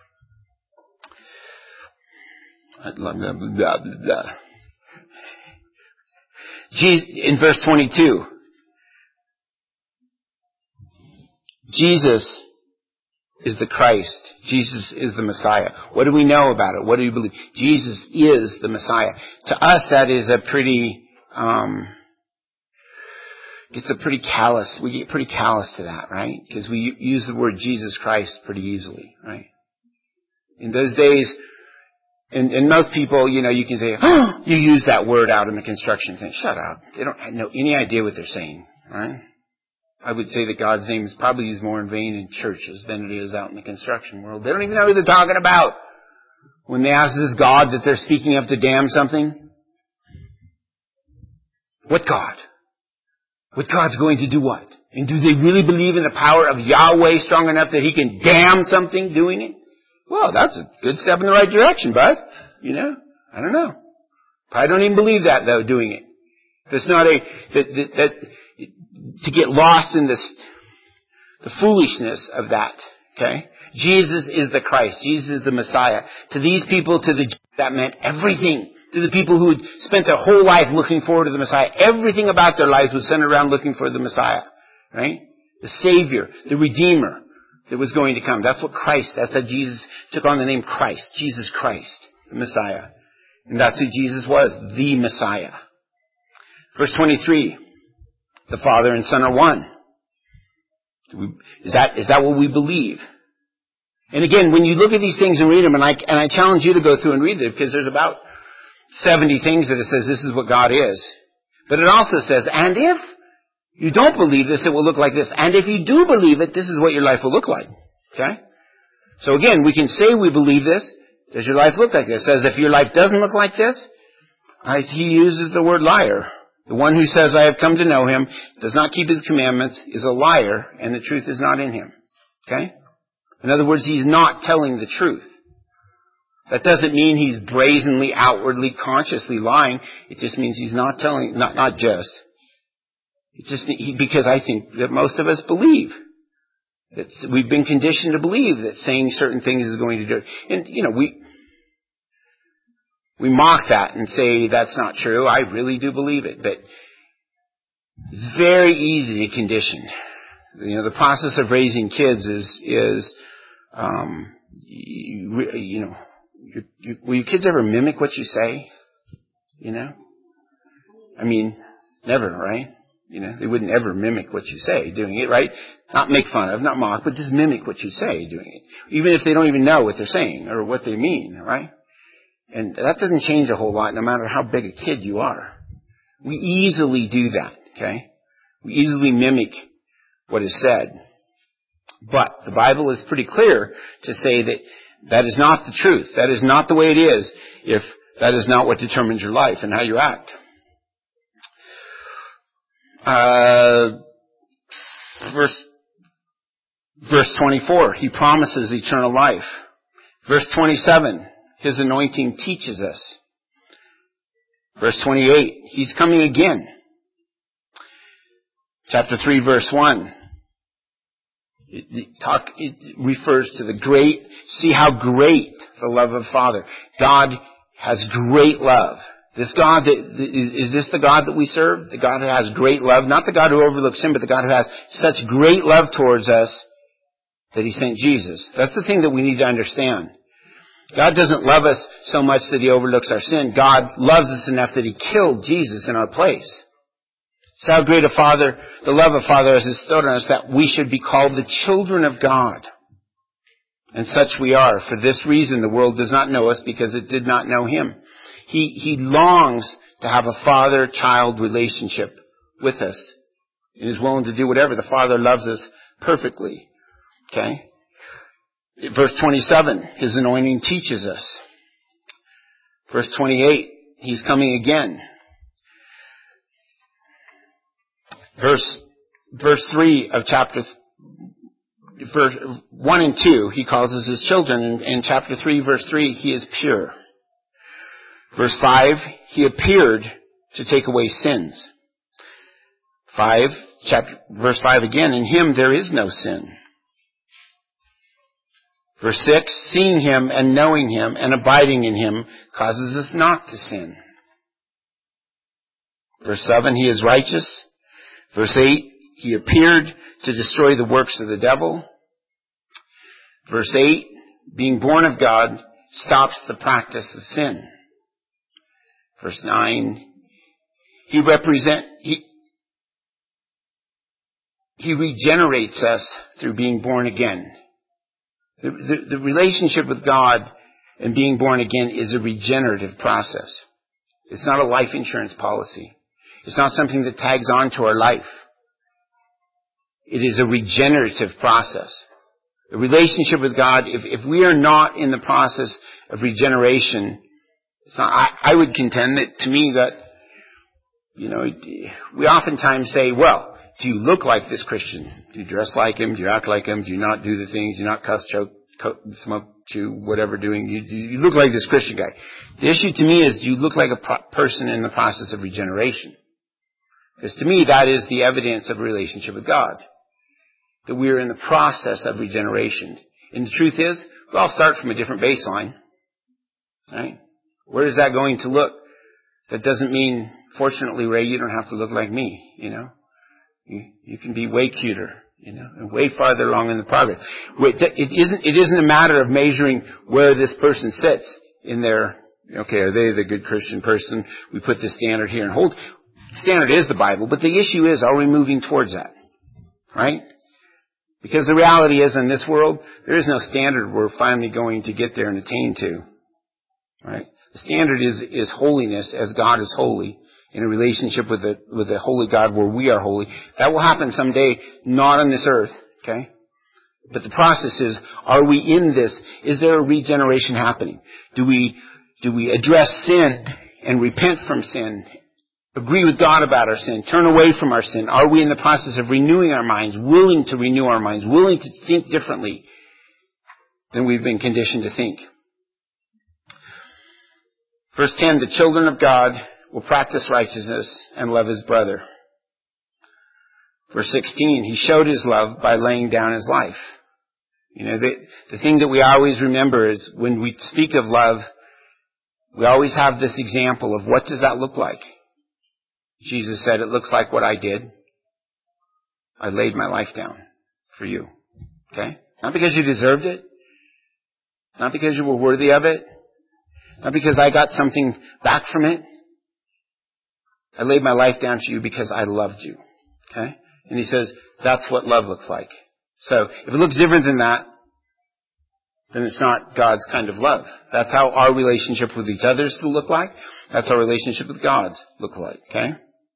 In verse twenty-two, Jesus is the Christ. Jesus is the Messiah. What do we know about it? What do you believe? Jesus is the Messiah. To us, that is a pretty, um, it's a pretty callous, we get pretty callous to that, right? Because we use the word Jesus Christ pretty easily, right? In those days, and, and most people, you know, you can say, oh, you use that word out in the construction thing. Shut up. They don't know any idea what they're saying, right? I would say that God's name is probably used more in vain in churches than it is out in the construction world. They don't even know who they're talking about. When they ask this God that they're speaking of to damn something. What God? What God's going to do what? And do they really believe in the power of Yahweh strong enough that He can damn something doing it? Well, that's a good step in the right direction, bud. You know? I don't know. I don't even believe that, though, doing it. That's not a, that, that, that, to get lost in this, the foolishness of that, okay? Jesus is the Christ. Jesus is the Messiah. To these people, to the, that meant everything. To the people who had spent their whole life looking forward to the Messiah, everything about their lives was centered around looking for the Messiah, right? The Savior, the Redeemer that was going to come. That's what Christ, that's how Jesus took on the name Christ. Jesus Christ, the Messiah. And that's who Jesus was, the Messiah. Verse twenty-three, the Father and Son are one. Is that, is that what we believe? And again, when you look at these things and read them, and I, and I challenge you to go through and read them, because there's about seventy things that it says this is what God is. But it also says, and if you don't believe this, it will look like this. And if you do believe it, this is what your life will look like. Okay? So again, we can say we believe this. Does your life look like this? Says if your life doesn't look like this, I, he uses the word liar. The one who says, I have come to know him, does not keep his commandments, is a liar, and the truth is not in him. Okay? In other words, he's not telling the truth. That doesn't mean he's brazenly, outwardly, consciously lying. It just means he's not telling, not, not just. It's just he, because I think that most of us believe. That we've been conditioned to believe that saying certain things is going to do it. And, you know, we, we mock that and say that's not true. I really do believe it. But it's very easy to condition. You know, the process of raising kids is, is, um, you, you know, you, you, will your kids ever mimic what you say? You know? I mean, never, right? You know, they wouldn't ever mimic what you say doing it, right? Not make fun of, not mock, but just mimic what you say doing it. Even if they don't even know what they're saying or what they mean, right? And that doesn't change a whole lot no matter how big a kid you are. We easily do that, okay? We easily mimic what is said. But the Bible is pretty clear to say that that is not the truth. That is not the way it is if that is not what determines your life and how you act. Uh, verse, verse twenty-four, he promises eternal life. Verse twenty-seven, his anointing teaches us. Verse twenty-eight, he's coming again. Chapter three, verse one. It, it, talk, it refers to the great, see how great the love of the Father. God has great love. This God, that, is this the God that we serve? The God who has great love? Not the God who overlooks sin, but the God who has such great love towards us that he sent Jesus. That's the thing that we need to understand. God doesn't love us so much that he overlooks our sin. God loves us enough that he killed Jesus in our place. It's how great a Father, the love of Father has bestowed on us that we should be called the children of God. And such we are. For this reason the world does not know us because it did not know him. He, he longs to have a father-child relationship with us and is willing to do whatever. The Father loves us perfectly. Okay? Verse twenty-seven, his anointing teaches us. Verse twenty-eight, he's coming again. Verse, verse three of chapter, verse one and two, he calls us his children. In, in chapter three, verse three, he is pure. Verse five, he appeared to take away sins. Five, chapter, verse five again, in him there is no sin. Verse six, seeing him and knowing him and abiding in him causes us not to sin. Verse seven, he is righteous. Verse eight, he appeared to destroy the works of the devil. Verse eight, being born of God stops the practice of sin. Verse nine, he represent, he, he regenerates us through being born again. The, the, the relationship with God and being born again is a regenerative process. It's not a life insurance policy. It's not something that tags on to our life. It is a regenerative process. A relationship with God, if, if we are not in the process of regeneration, it's not, I, I would contend that to me that, you know, we oftentimes say, well, do you look like this Christian? Do you dress like him? Do you act like him? Do you not do the things? Do you not cuss, choke, co- smoke, chew, whatever doing? You, you look like this Christian guy. The issue to me is, do you look like a pro- person in the process of regeneration? Because to me, that is the evidence of a relationship with God. That we are in the process of regeneration. And the truth is, we all start from a different baseline. Right? Where is that going to look? That doesn't mean, fortunately, Ray, you don't have to look like me, you know. You, you can be way cuter, you know, and way farther along in the progress. It isn't, it isn't a matter of measuring where this person sits in their, okay, are they the good Christian person? We put the standard here and hold. The standard is the Bible, but the issue is, are we moving towards that? Right? Because the reality is, in this world, there is no standard we're finally going to get there and attain to. Right? The standard is, is holiness as God is holy. In a relationship with the, with the holy God where we are holy. That will happen someday, not on this earth, okay? But the process is, are we in this? Is there a regeneration happening? Do we, do we address sin and repent from sin? Agree with God about our sin? Turn away from our sin? Are we in the process of renewing our minds, willing to renew our minds, willing to think differently than we've been conditioned to think? Verse ten, the children of God will practice righteousness and love his brother. Verse sixteen, he showed his love by laying down his life. You know, the, the thing that we always remember is when we speak of love, we always have this example of what does that look like? Jesus said, it looks like what I did. I laid my life down for you. Okay? Not because you deserved it. Not because you were worthy of it. Not because I got something back from it. I laid my life down for you because I loved you. Okay? And he says, that's what love looks like. So, if it looks different than that, then it's not God's kind of love. That's how our relationship with each other is to look like. That's our relationship with God's look like. Okay?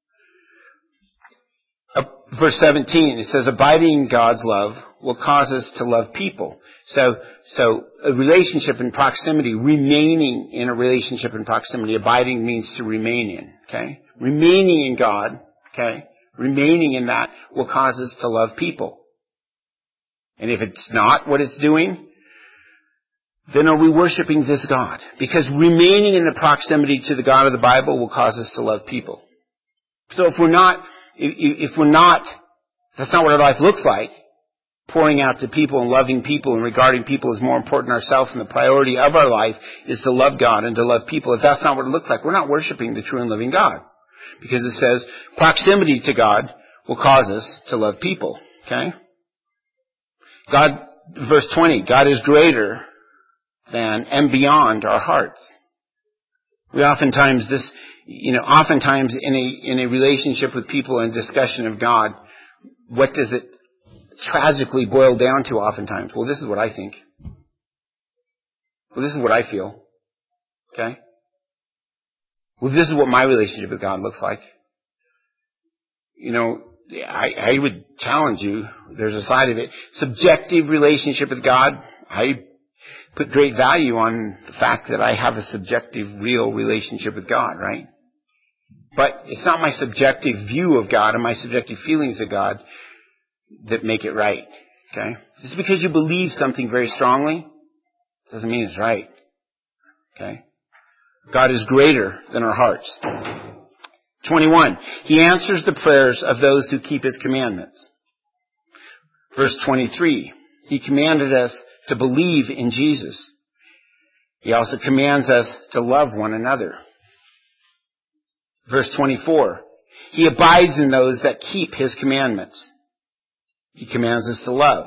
Uh, verse seventeen, it says, abiding in God's love will cause us to love people. So, so a relationship in proximity, remaining in a relationship in proximity, abiding means to remain in. Okay? Remaining in God, okay? Remaining in that will cause us to love people. And if it's not what it's doing, then are we worshiping this God? Because remaining in the proximity to the God of the Bible will cause us to love people. So if we're not, if, if we're not, that's not what our life looks like, pouring out to people and loving people and regarding people as more important than ourselves, and the priority of our life is to love God and to love people. If that's not what it looks like, we're not worshiping the true and living God. Because it says proximity to God will cause us to love people. Okay? God, verse twenty, God is greater than and beyond our hearts. We oftentimes this, you know, oftentimes in a, in a relationship with people and discussion of God, what does it tragically boil down to oftentimes? Well, this is what I think. Well, this is what I feel. Okay? Well, this is what my relationship with God looks like. You know, I, I would challenge you, there's a side of it. Subjective relationship with God, I put great value on the fact that I have a subjective, real relationship with God, right? But it's not my subjective view of God and my subjective feelings of God that make it right, okay? Just because you believe something very strongly doesn't mean it's right, okay? God is greater than our hearts. twenty-one, he answers the prayers of those who keep his commandments. Verse twenty-three, he commanded us to believe in Jesus. He also commands us to love one another. Verse twenty-four, he abides in those that keep his commandments. He commands us to love.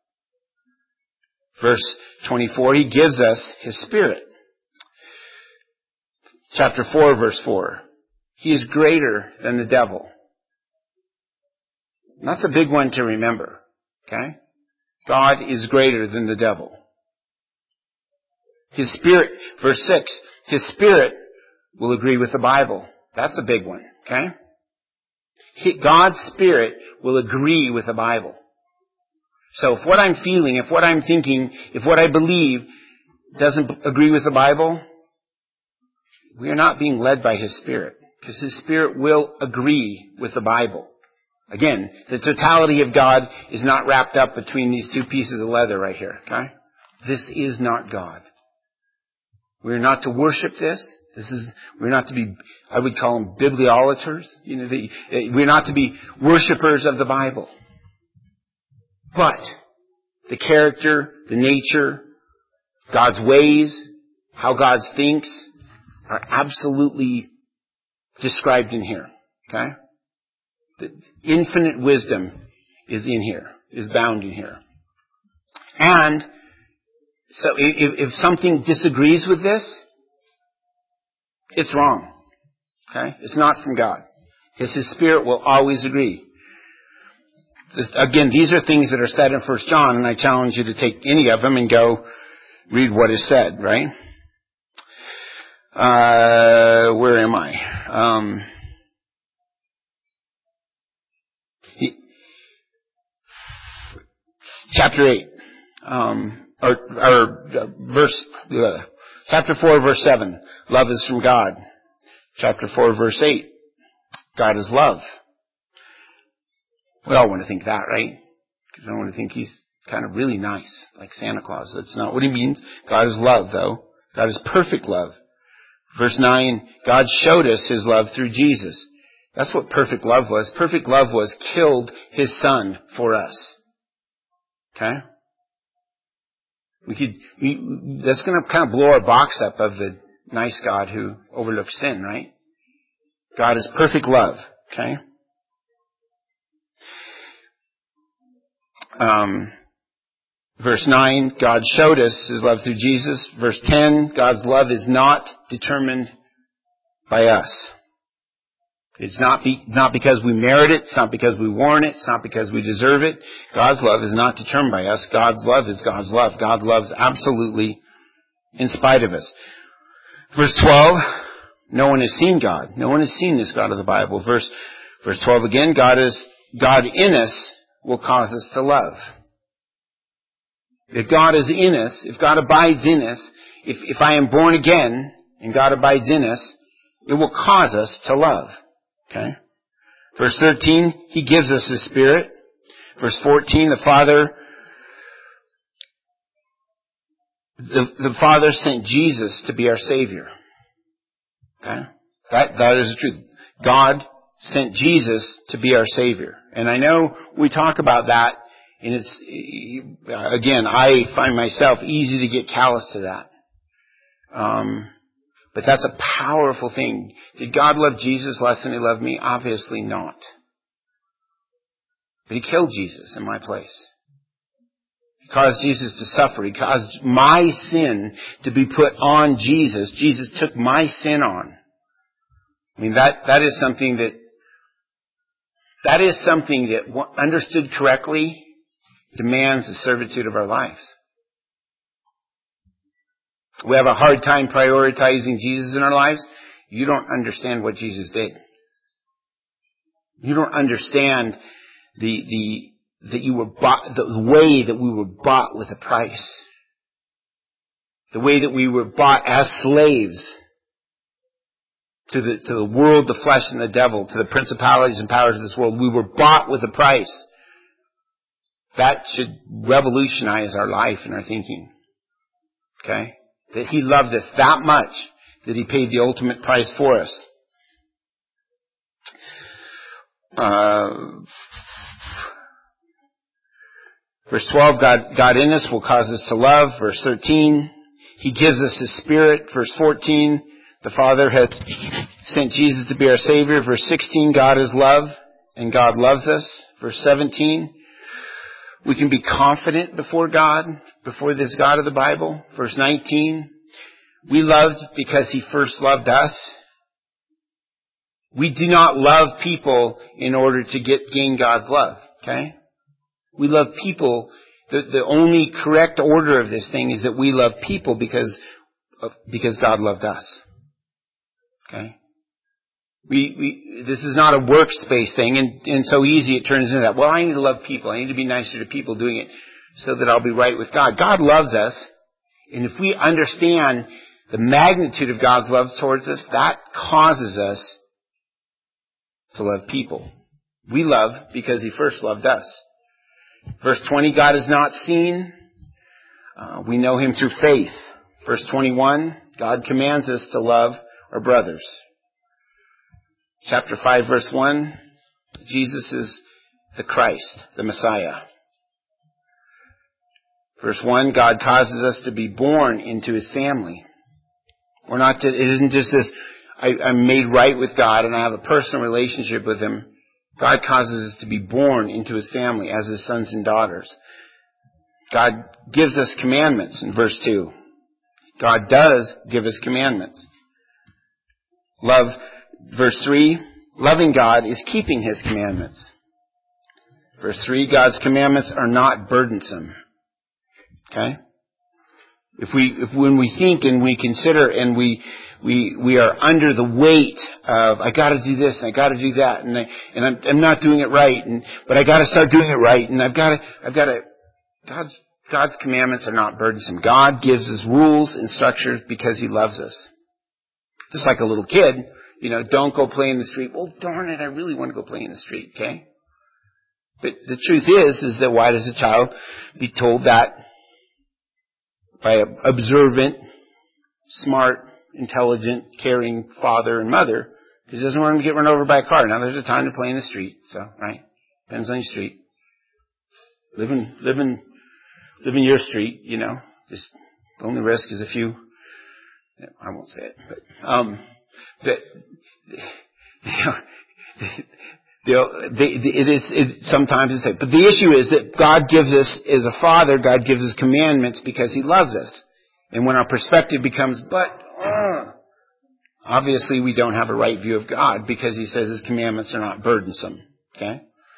Verse twenty-four, he gives us his Spirit. Chapter four, verse four, he is greater than the devil. And that's a big one to remember. Okay? God is greater than the devil. His Spirit, verse six, his Spirit will agree with the Bible. That's a big one. Okay? He, God's Spirit will agree with the Bible. So if what I'm feeling, if what I'm thinking, if what I believe doesn't agree with the Bible, we are not being led by his Spirit. Because his Spirit will agree with the Bible. Again, the totality of God is not wrapped up between these two pieces of leather right here. Okay? This is not God. We're not to worship this. This is, we're not to be, I would call them bibliolaters. You know, the, we're not to be worshipers of the Bible. But the character, the nature, God's ways, how God thinks are absolutely described in here. Okay? The infinite wisdom is in here, is bound in here. And so if, if something disagrees with this, it's wrong. Okay? It's not from God. Because his Spirit will always agree. This, again, these are things that are said in First John, and I challenge you to take any of them and go read what is said, right? Uh, where am I? Um, he, chapter eight. Um, or, or uh, verse, uh, chapter four, verse seven, love is from God. Chapter four, verse eight, God is love. We all want to think that, right? Because I want to think he's kind of really nice, like Santa Claus. That's not what he means. God is love, though. God is perfect love. Verse nine, God showed us his love through Jesus. That's what perfect love was. Perfect love was killed his son for us. Okay? We could, we, that's going to kind of blow our box up of the nice God who overlooks sin, right? God is perfect love. Okay? Um, verse nine, God showed us his love through Jesus. Verse ten, God's love is not determined by us. It's not be, not because we merit it. It's not because we warrant it. It's not because we deserve it. God's love is not determined by us. God's love is God's love. God loves absolutely in spite of us. Verse twelve, no one has seen God. No one has seen this God of the Bible. Verse, verse twelve again, God is, God in us will cause us to love. If God is in us, if God abides in us, if, if I am born again and God abides in us, it will cause us to love. Okay? Verse thirteen, he gives us his Spirit. Verse fourteen, the Father, the, the Father sent Jesus to be our Savior. Okay? That, that is the truth. God sent Jesus to be our Savior. And I know we talk about that, and it's, again, I find myself easy to get callous to that. Um, But that's a powerful thing. Did God love Jesus less than he loved me? Obviously not. But he killed Jesus in my place. He caused Jesus to suffer. He caused my sin to be put on Jesus. Jesus took my sin on. I mean, that, that is something that, that is something that, understood correctly, demands the servitude of our lives. We have a hard time prioritizing Jesus in our lives. You don't understand what Jesus did. You don't understand the the that you were bought, the way that we were bought with a price. The way that we were bought as slaves to the to the world, the flesh, and the devil, to the principalities and powers of this world. We were bought with a price. That should revolutionize our life and our thinking. Okay? That he loved us that much that he paid the ultimate price for us. Uh, verse twelve, God, God in us will cause us to love. Verse thirteen, he gives us his Spirit. Verse fourteen, the Father has sent Jesus to be our Savior. Verse sixteen, God is love and God loves us. Verse seventeen, we can be confident before God, before this God of the Bible. Verse nineteen, we loved because he first loved us. We do not love people in order to get gain God's love. Okay? We love people. The, the only correct order of this thing is that we love people because of, because God loved us. Okay? We, we, this is not a workspace thing, and, and so easy it turns into that. Well, I need to love people. I need to be nicer to people doing it so that I'll be right with God. God loves us, and if we understand the magnitude of God's love towards us, that causes us to love people. We love because he first loved us. Verse twenty, God is not seen. Uh, we know him through faith. Verse twenty-one, God commands us to love our brothers. Chapter five, verse one, Jesus is the Christ, the Messiah. Verse one, God causes us to be born into his family. We're not, to, it isn't just this, I, I'm made right with God and I have a personal relationship with him. God causes us to be born into his family as his sons and daughters. God gives us commandments in verse two. God does give us commandments. Love, verse three, loving God is keeping his commandments. Verse three, God's commandments are not burdensome. Okay? If we, if when we think and we consider and we, we, we are under the weight of, I gotta do this and I gotta do that and I, and I'm, I'm not doing it right and, but I gotta start doing it right and I've gotta, I've gotta, God's, God's commandments are not burdensome. God gives us rules and structures because He loves us. Just like a little kid, you know, don't go play in the street. Well, darn it, I really want to go play in the street, okay? But the truth is, is that why does a child be told that by an observant, smart, intelligent, caring father and mother? Because he doesn't want him to get run over by a car. Now, there's a time to play in the street, so, right? Depends on your street. Live in, live in, live in your street, you know. Just, the only risk is a few, I won't say it, but, um, that, you know, You know, they, it is it, sometimes it's like, but the issue is that God gives us, as a father, God gives us commandments because He loves us. And when our perspective becomes, but, uh, obviously we don't have a right view of God because He says His commandments are not burdensome. Okay?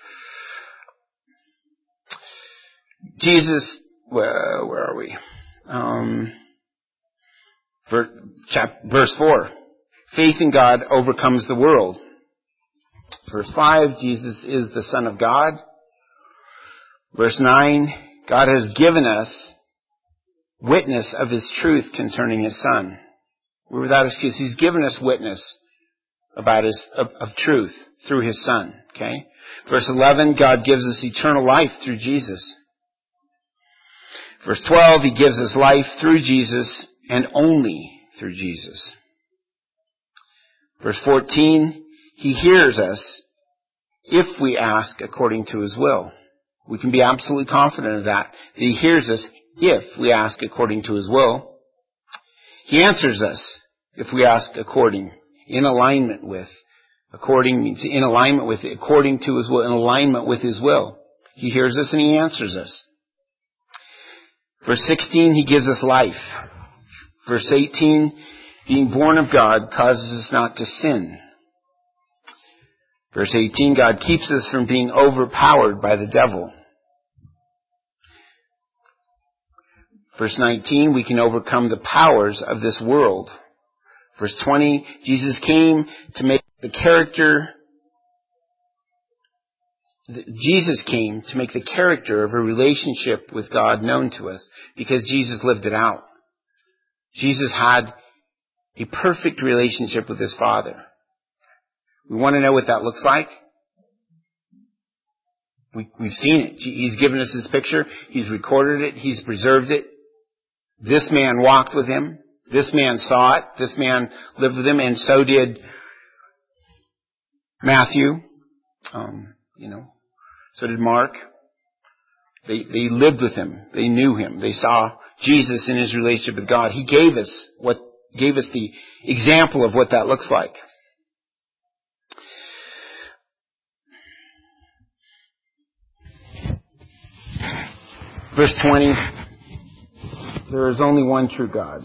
Jesus, well, where are we? Um, verse four. Faith in God overcomes the world. Verse five, Jesus is the Son of God. Verse nine, God has given us witness of His truth concerning His Son. We're without excuse. He's given us witness about His, of, of truth through His Son. Okay? Verse eleven, God gives us eternal life through Jesus. Verse twelve, He gives us life through Jesus and only through Jesus. Verse fourteen, He hears us if we ask according to His will. We can be absolutely confident of that. That He hears us if we ask according to His will. He answers us if we ask according, in alignment with. According means in alignment with, according to His will, in alignment with His will. He hears us and He answers us. Verse sixteen, He gives us life. Verse eighteen, being born of God causes us not to sin. Verse eighteen, God keeps us from being overpowered by the devil. Verse nineteen, we can overcome the powers of this world. Verse twenty, Jesus came to make the character, Jesus came to make the character of a relationship with God known to us because Jesus lived it out. Jesus had a perfect relationship with His Father. We want to know what that looks like? We, we've seen it. He's given us His picture. He's recorded it. He's preserved it. This man walked with Him. This man saw it. This man lived with Him. And so did Matthew. Um, you know, so did Mark. They, they lived with Him. They knew Him. They saw Jesus in His relationship with God. He gave us what, gave us the example of what that looks like. Verse twenty, there is only one true God.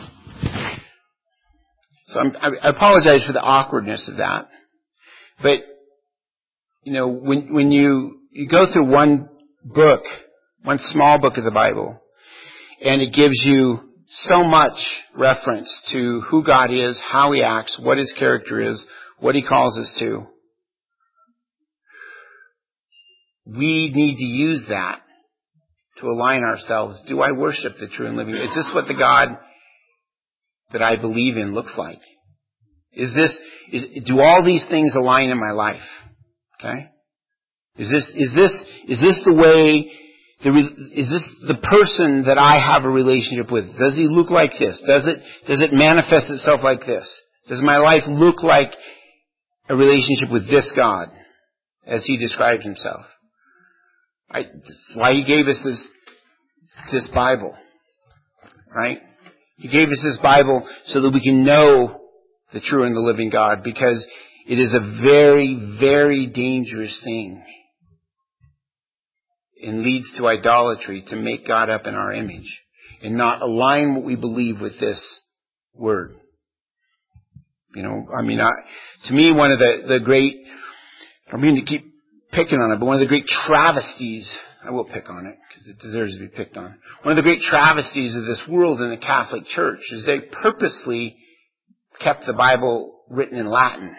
So I'm, I apologize for the awkwardness of that. But, you know, when, when you, you go through one book, one small book of the Bible, and it gives you so much reference to who God is, how He acts, what His character is, what He calls us to, we need to use that to align ourselves. Do I worship the true and living? Is this what the God that I believe in looks like? Is this, is, do all these things align in my life? Okay? Is this, is this, is this the way, the, is this the person that I have a relationship with? Does he look like this? Does it, does it manifest itself like this? Does my life look like a relationship with this God as He describes Himself? I, that's why He gave us this, this Bible, right? He gave us this Bible so that we can know the true and the living God, because it is a very, very dangerous thing and leads to idolatry to make God up in our image and not align what we believe with this Word. You know, I mean, I, to me, one of the, the great, I mean to keep picking on it, but one of the great travesties, I will pick on it because it deserves to be picked on. One of the great travesties of this world in the Catholic Church is they purposely kept the Bible written in Latin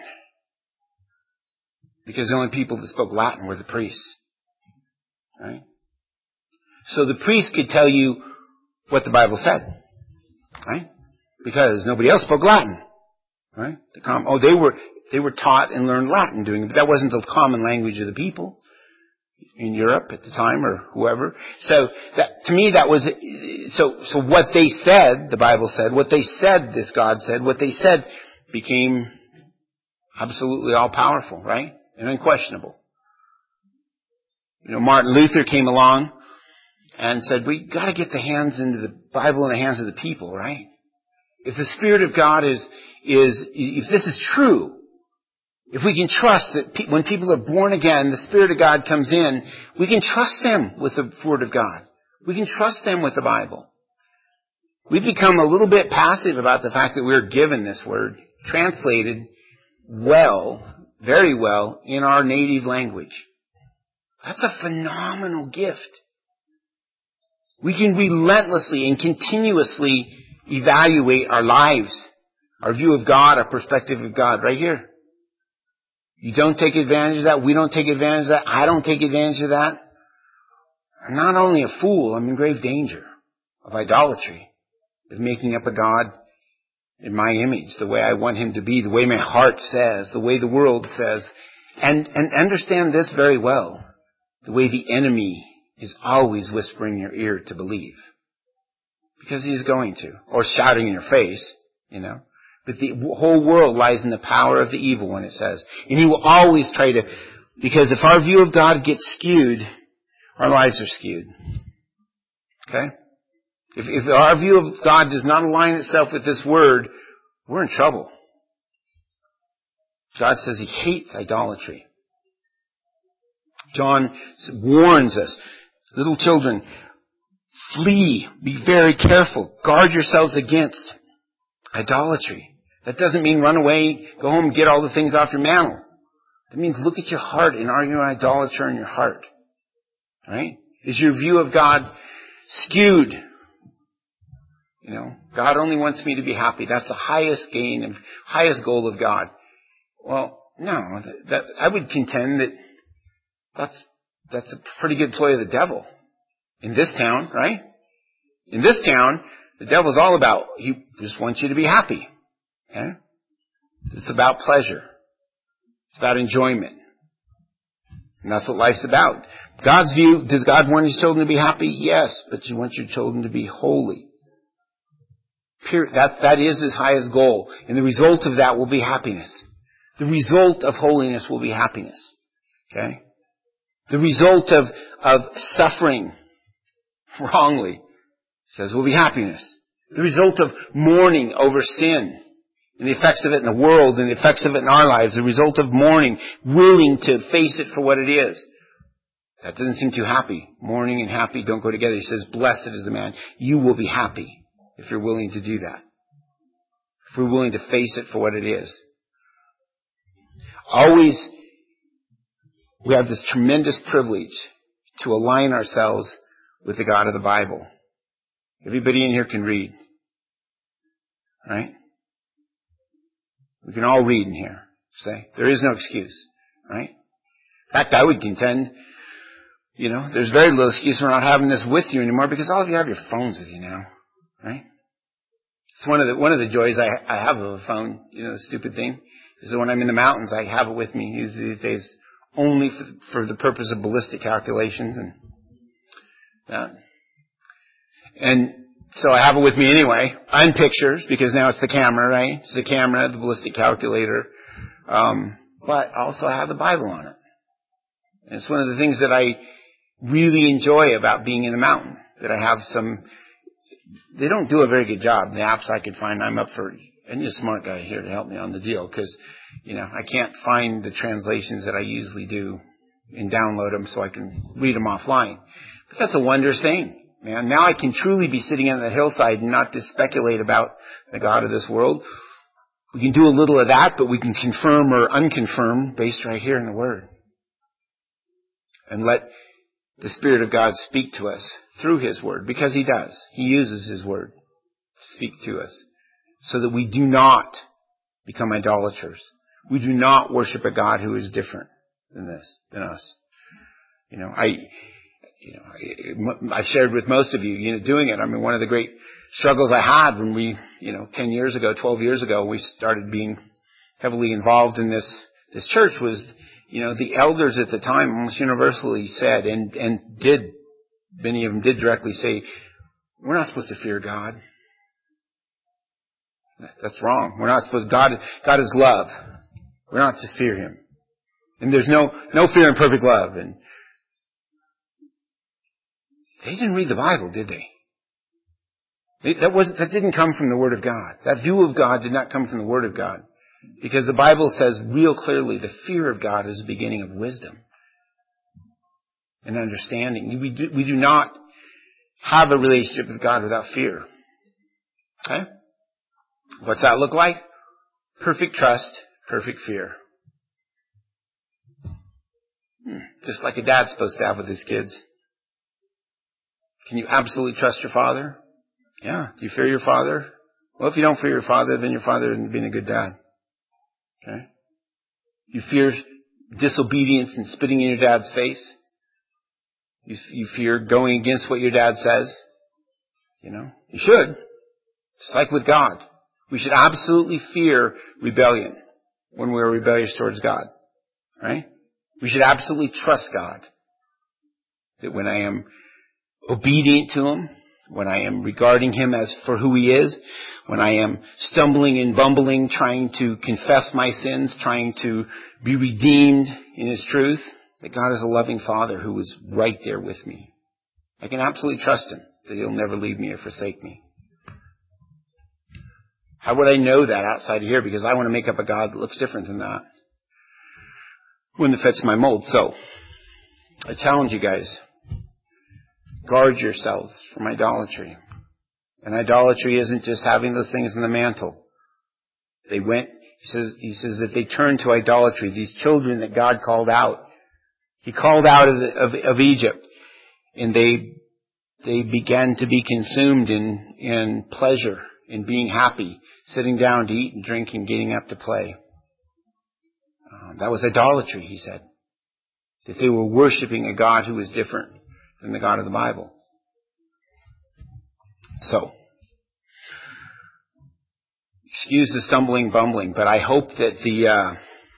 because the only people that spoke Latin were the priests. Right? So the priest could tell you what the Bible said, right? Because nobody else spoke Latin, right? The com- oh, they were they were taught and learned Latin doing it, but that wasn't the common language of the people in Europe at the time, or whoever. So that, to me, that was so. So what they said, the Bible said, what they said, this God said, what they said became absolutely all powerful, right, and unquestionable. You know, Martin Luther came along and said, we got to get the hands into the Bible in the hands of the people, right? If the Spirit of God is, is, if this is true, if we can trust that pe- when people are born again, the Spirit of God comes in, we can trust them with the Word of God. We can trust them with the Bible. We've become a little bit passive about the fact that we're given this Word, translated well, very well, in our native language. That's a phenomenal gift. We can relentlessly and continuously evaluate our lives, our view of God, our perspective of God, right here. You don't take advantage of that. We don't take advantage of that. I don't take advantage of that. I'm not only a fool, I'm in grave danger of idolatry, of making up a God in my image, the way I want him to be, the way my heart says, the way the world says. And, and understand this very well, the way the enemy is always whispering in your ear to believe. Because he is going to. Or shouting in your face, you know. But the whole world lies in the power of the evil one, it says. And he will always try to, because if our view of God gets skewed, our lives are skewed. Okay? If, if our view of God does not align itself with this word, we're in trouble. God says he hates idolatry. John warns us, little children, flee, be very careful, guard yourselves against idolatry. That doesn't mean run away, go home and get all the things off your mantle. That means look at your heart and are you an idolater in your heart? Right? Is your view of God skewed? You know, God only wants me to be happy. That's the highest gain and highest goal of God. Well, no, that, that I would contend that that's that's a pretty good ploy of the devil. In this town, right? In this town, the devil's all about, he just wants you to be happy. Okay? It's about pleasure. It's about enjoyment. And that's what life's about. God's view, does God want his children to be happy? Yes, but he wants your children to be holy. Period. That, that is his highest goal. And the result of that will be happiness. The result of holiness will be happiness. Okay? The result of, of suffering wrongly, says, will be happiness. The result of mourning over sin and the effects of it in the world and the effects of it in our lives, the result of mourning, willing to face it for what it is. That doesn't seem too happy. Mourning and happy don't go together. He says, blessed is the man. You will be happy if you're willing to do that. If we're willing to face it for what it is. Always, we have this tremendous privilege to align ourselves with the God of the Bible. Everybody in here can read. Right? We can all read in here. Say, there is no excuse. Right? In fact, I would contend, you know, there's very little excuse for not having this with you anymore because all of you have your phones with you now. Right? It's one of the, one of the joys I, I have of a phone, you know, the stupid thing, is that when I'm in the mountains, I have it with me these days only for, for the purpose of ballistic calculations and that. And so I have it with me anyway, and pictures, because now it's the camera, right? It's the camera, the ballistic calculator. Um, but also I have the Bible on it. And it's one of the things that I really enjoy about being in the mountain, that I have some, they don't do a very good job. The apps I could find, I'm up for, I need a smart guy here to help me on the deal, because, you know, I can't find the translations that I usually do and download them so I can read them offline. But that's a wondrous thing. Man, now I can truly be sitting on the hillside and not just speculate about the God of this world. We can do a little of that, but we can confirm or unconfirm based right here in the Word. And let the Spirit of God speak to us through His Word, because He does. He uses His Word to speak to us so that we do not become idolaters. We do not worship a God who is different than this, than us. You know, I... you know, I've shared with most of you, you know, doing it. I mean, one of the great struggles I had when we, you know, ten years ago, twelve years ago, we started being heavily involved in this, this church was, you know, the elders at the time almost universally said and, and did, many of them did directly say, we're not supposed to fear God. That's wrong. We're not supposed, God, God is love. We're not to fear Him. And there's no, no fear in perfect love. And they didn't read the Bible, did they? they that wasn't, that didn't come from the Word of God. That view of God did not come from the Word of God. Because the Bible says real clearly the fear of God is the beginning of wisdom and understanding. We do, we do not have a relationship with God without fear. Okay? What's that look like? Perfect trust, perfect fear. Hmm. Just like a dad's supposed to have with his kids. Can you absolutely trust your father? Yeah. Do you fear your father? Well, if you don't fear your father, then your father isn't being a good dad. Okay? You fear disobedience and spitting in your dad's face. You, you fear going against what your dad says. You know, you should. Just like with God. We should absolutely fear rebellion when we're rebellious towards God. Right? We should absolutely trust God. That when I am obedient to Him, when I am regarding Him as for who He is, when I am stumbling and bumbling, trying to confess my sins, trying to be redeemed in His truth, that God is a loving Father who is right there with me. I can absolutely trust Him that He'll never leave me or forsake me. How would I know that outside of here? Because I want to make up a God that looks different than that. One that fits my mold. So, I challenge you guys. Guard yourselves from idolatry. And idolatry isn't just having those things in the mantle. They went, he says, he says that they turned to idolatry. These children that God called out. He called out of, the, of, of Egypt. And they, they began to be consumed in, in pleasure, in being happy, sitting down to eat and drink and getting up to play. Uh, that was idolatry, he said. That they were worshiping a God who was different than the God of the Bible. So, excuse the stumbling, bumbling, but I hope that the uh,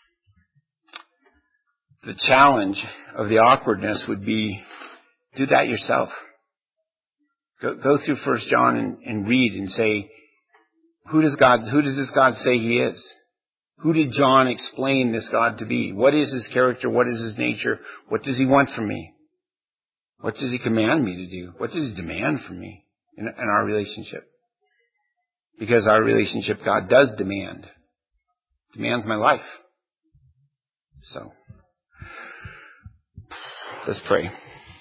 the challenge of the awkwardness would be do that yourself. Go, go through First John and, and read and say, who does God? Who does this God say He is? Who did John explain this God to be? What is His character? What is His nature? What does He want from me? What does He command me to do? What does He demand from me in, in our relationship? Because our relationship, God does demand. Demands my life. So, let's pray.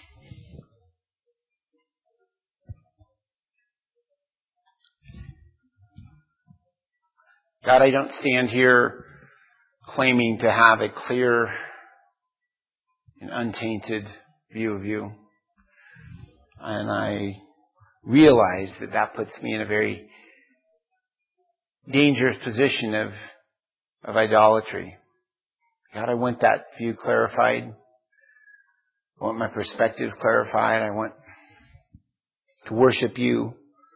God, I don't stand here claiming to have a clear and untainted view of You. And I realize that that puts me in a very dangerous position of, of idolatry. God, I want that view clarified. I want my perspective clarified. I want to worship You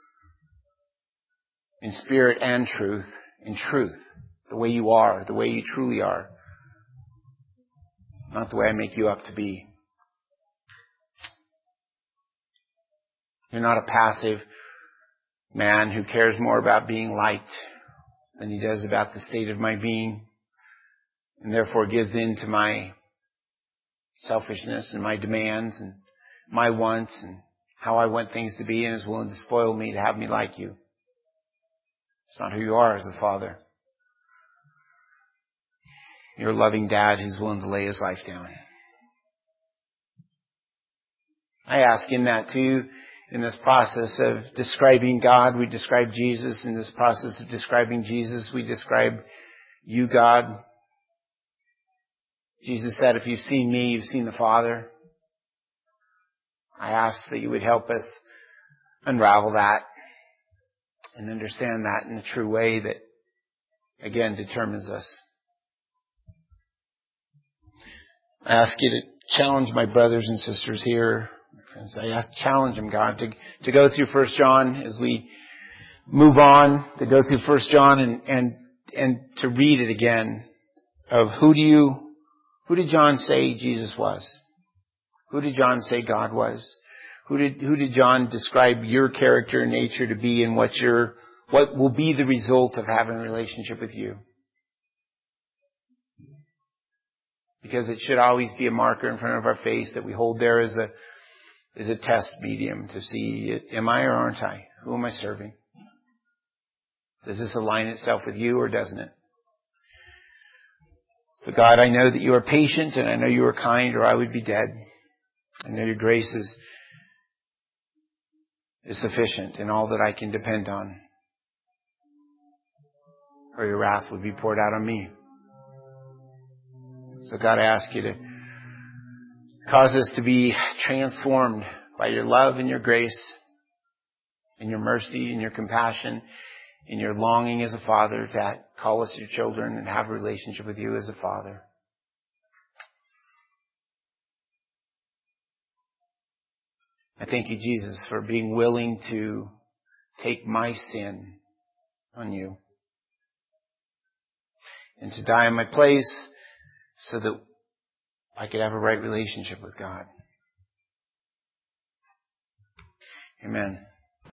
in spirit and truth, in truth, the way You are, the way You truly are, not the way I make You up to be. You're not a passive man who cares more about being liked than He does about the state of my being, and therefore gives in to my selfishness and my demands and my wants and how I want things to be, and is willing to spoil me to have me like You. It's not who You are as a father. You're a loving dad who's willing to lay His life down. I ask in that too, in this process of describing God, we describe Jesus. In this process of describing Jesus, we describe You, God. Jesus said, if you've seen Me, you've seen the Father. I ask that You would help us unravel that and understand that in a true way that, again, determines us. I ask You to challenge my brothers and sisters here Friends, I ask, challenge him, God, to, to go through First John as we move on, to go through First John and, and, and to read it again of who do you, who did John say Jesus was? Who did John say God was? Who did, who did John describe your character and nature to be, and what your, what will be the result of having a relationship with you? Because it should always be a marker in front of our face that we hold there as a, as a test medium to see, am I or aren't I? Who am I serving? Does this align itself with you or doesn't it? So God, I know that you are patient, and I know you are kind, or I would be dead. I know your grace is, is sufficient and all that I can depend on, or your wrath would be poured out on me. So God, I ask you to cause us to be transformed by your love and your grace and your mercy and your compassion and your longing as a father to call us your children and have a relationship with you as a father. I thank you, Jesus, for being willing to take my sin on you and to die in my place so that I could have a right relationship with God. Amen.